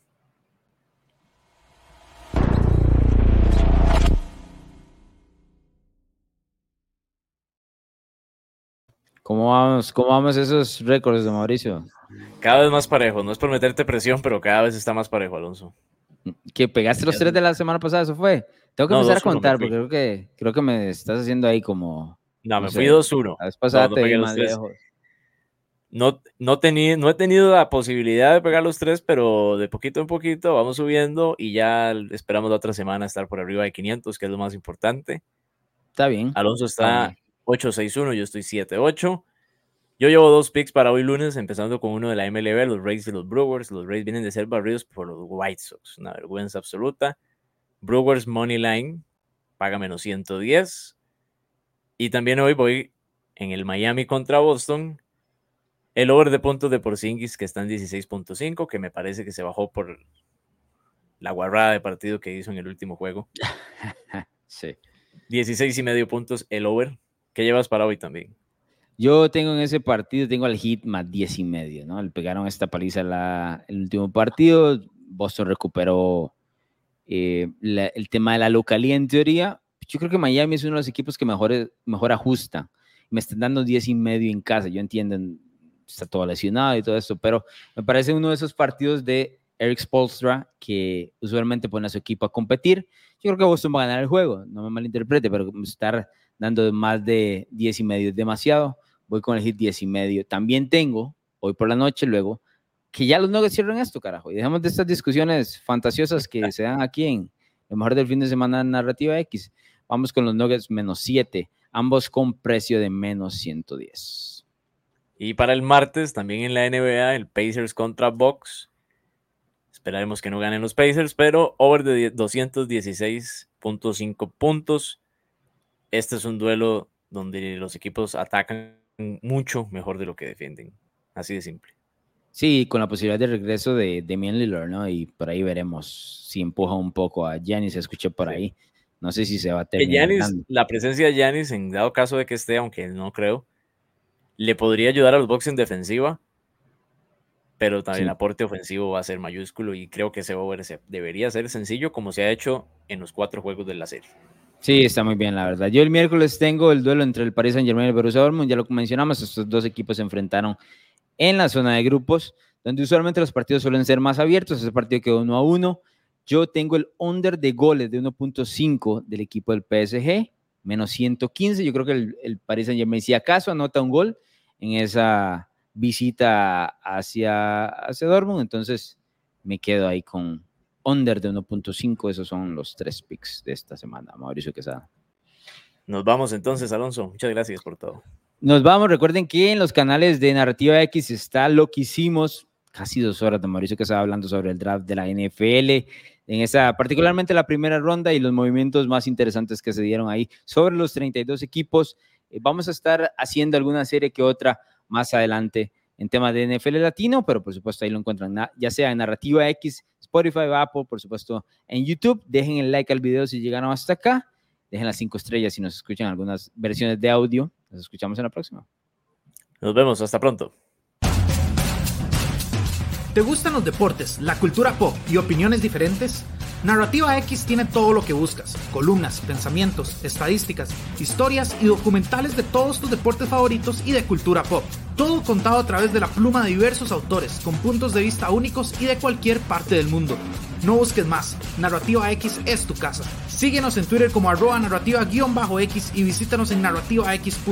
¿Cómo vamos, cómo vamos esos récords de Mauricio? Cada vez más parejo. No es por meterte presión, pero cada vez está más parejo, Alonso. ¿Que pegaste los tres de la semana pasada? ¿Eso fue? Tengo que No, empezar a dos uno me contar porque fui. creo que, creo que me estás haciendo ahí como, No, no me fui sé, dos uno. la vez No, pasada no te vi pegué los más tres. lejos. No, no, tení, no he tenido la posibilidad de pegar los tres, pero de poquito en poquito vamos subiendo y ya esperamos la otra semana estar por arriba de quinientos, que es lo más importante. Está bien, Alonso está está bueno. ocho seis uno, yo estoy siete ocho. Yo llevo dos picks para hoy lunes, empezando con uno de la M L B, los Rays y los Brewers. Los Rays vienen de ser barridos por los White Sox, una vergüenza absoluta. Brewers Money Line paga menos ciento diez. Y también hoy voy en el Miami contra Boston. El over de puntos de Porzingis, que está en dieciséis punto cinco, que me parece que se bajó por la guarrada de partido que hizo en el último juego. Sí. dieciséis y medio puntos el over. ¿Qué llevas para hoy también? Yo tengo en ese partido, tengo al Heat más diez y medio, ¿no? Le pegaron esta paliza la, el último partido. Boston recuperó eh, la, el tema de la localía en teoría. Yo creo que Miami es uno de los equipos que mejor, mejor ajusta. Me están dando diez y medio en casa. Yo entiendo, está todo lesionado y todo eso, pero me parece uno de esos partidos de Eric Spoelstra que usualmente pone a su equipo a competir. Yo creo que Boston va a ganar el juego, no me malinterprete, pero estar dando más de diez y medio es demasiado. Voy con el Heat diez y medio. También tengo, hoy por la noche, luego, que ya los Nuggets cierren esto, carajo. Y dejamos de estas discusiones fantasiosas que se dan aquí en lo mejor del fin de semana en Narrativa X. Vamos con los Nuggets menos siete, ambos con precio de menos ciento diez. Y para el martes, también en la N B A, el Pacers contra Bucks. Esperaremos que no ganen los Pacers, pero over de doscientos dieciséis punto cinco puntos. Este es un duelo donde los equipos atacan mucho mejor de lo que defienden. Así de simple. Sí, con la posibilidad de regreso de Damian Lillard, ¿no? Y por ahí veremos si empuja un poco a Giannis. Escuché por sí. ahí. No sé si se va a terminar. Giannis, la presencia de Giannis, en dado caso de que esté, aunque no creo, le podría ayudar a los Bucks en defensiva, pero también sí. El aporte ofensivo va a ser mayúsculo y creo que ese over debería ser sencillo como se ha hecho en los cuatro juegos de la serie. Sí, está muy bien, la verdad. Yo el miércoles tengo el duelo entre el Paris Saint-Germain y el Borussia Dortmund. Ya lo mencionamos, estos dos equipos se enfrentaron en la zona de grupos, donde usualmente los partidos suelen ser más abiertos. Ese partido quedó uno a uno. Yo tengo el under de goles de uno punto cinco del equipo del P S G, menos ciento quince. Yo creo que el, el Paris Saint-Germain, si acaso, anota un gol en esa visita hacia, hacia Dortmund. Entonces, me quedo ahí con under de uno punto cinco. Esos son los tres picks de esta semana, Mauricio Quesada. Nos vamos entonces, Alonso. Muchas gracias por todo. Nos vamos. Recuerden que en los canales de Narrativa X está lo que hicimos. Casi dos horas de Mauricio Quesada hablando sobre el draft de la N F L. En esa, particularmente la primera ronda y los movimientos más interesantes que se dieron ahí sobre los treinta y dos equipos. Eh, vamos a estar haciendo alguna serie que otra más adelante en temas de N F L latino, pero por supuesto ahí lo encuentran ya sea en Narrativa X, Spotify, Apple, por supuesto en YouTube. Dejen el like al video si llegaron hasta acá. Dejen las cinco estrellas si nos escuchan algunas versiones de audio. Nos escuchamos en la próxima. Nos vemos, hasta pronto. ¿Te gustan los deportes, la cultura pop y opiniones diferentes? Narrativa X tiene todo lo que buscas: columnas, pensamientos, estadísticas, historias y documentales de todos tus deportes favoritos y de cultura pop. Todo contado a través de la pluma de diversos autores, con puntos de vista únicos y de cualquier parte del mundo. No busques más, Narrativa X es tu casa. Síguenos en Twitter como arroba narrativa-x y visítanos en narrativa x punto com.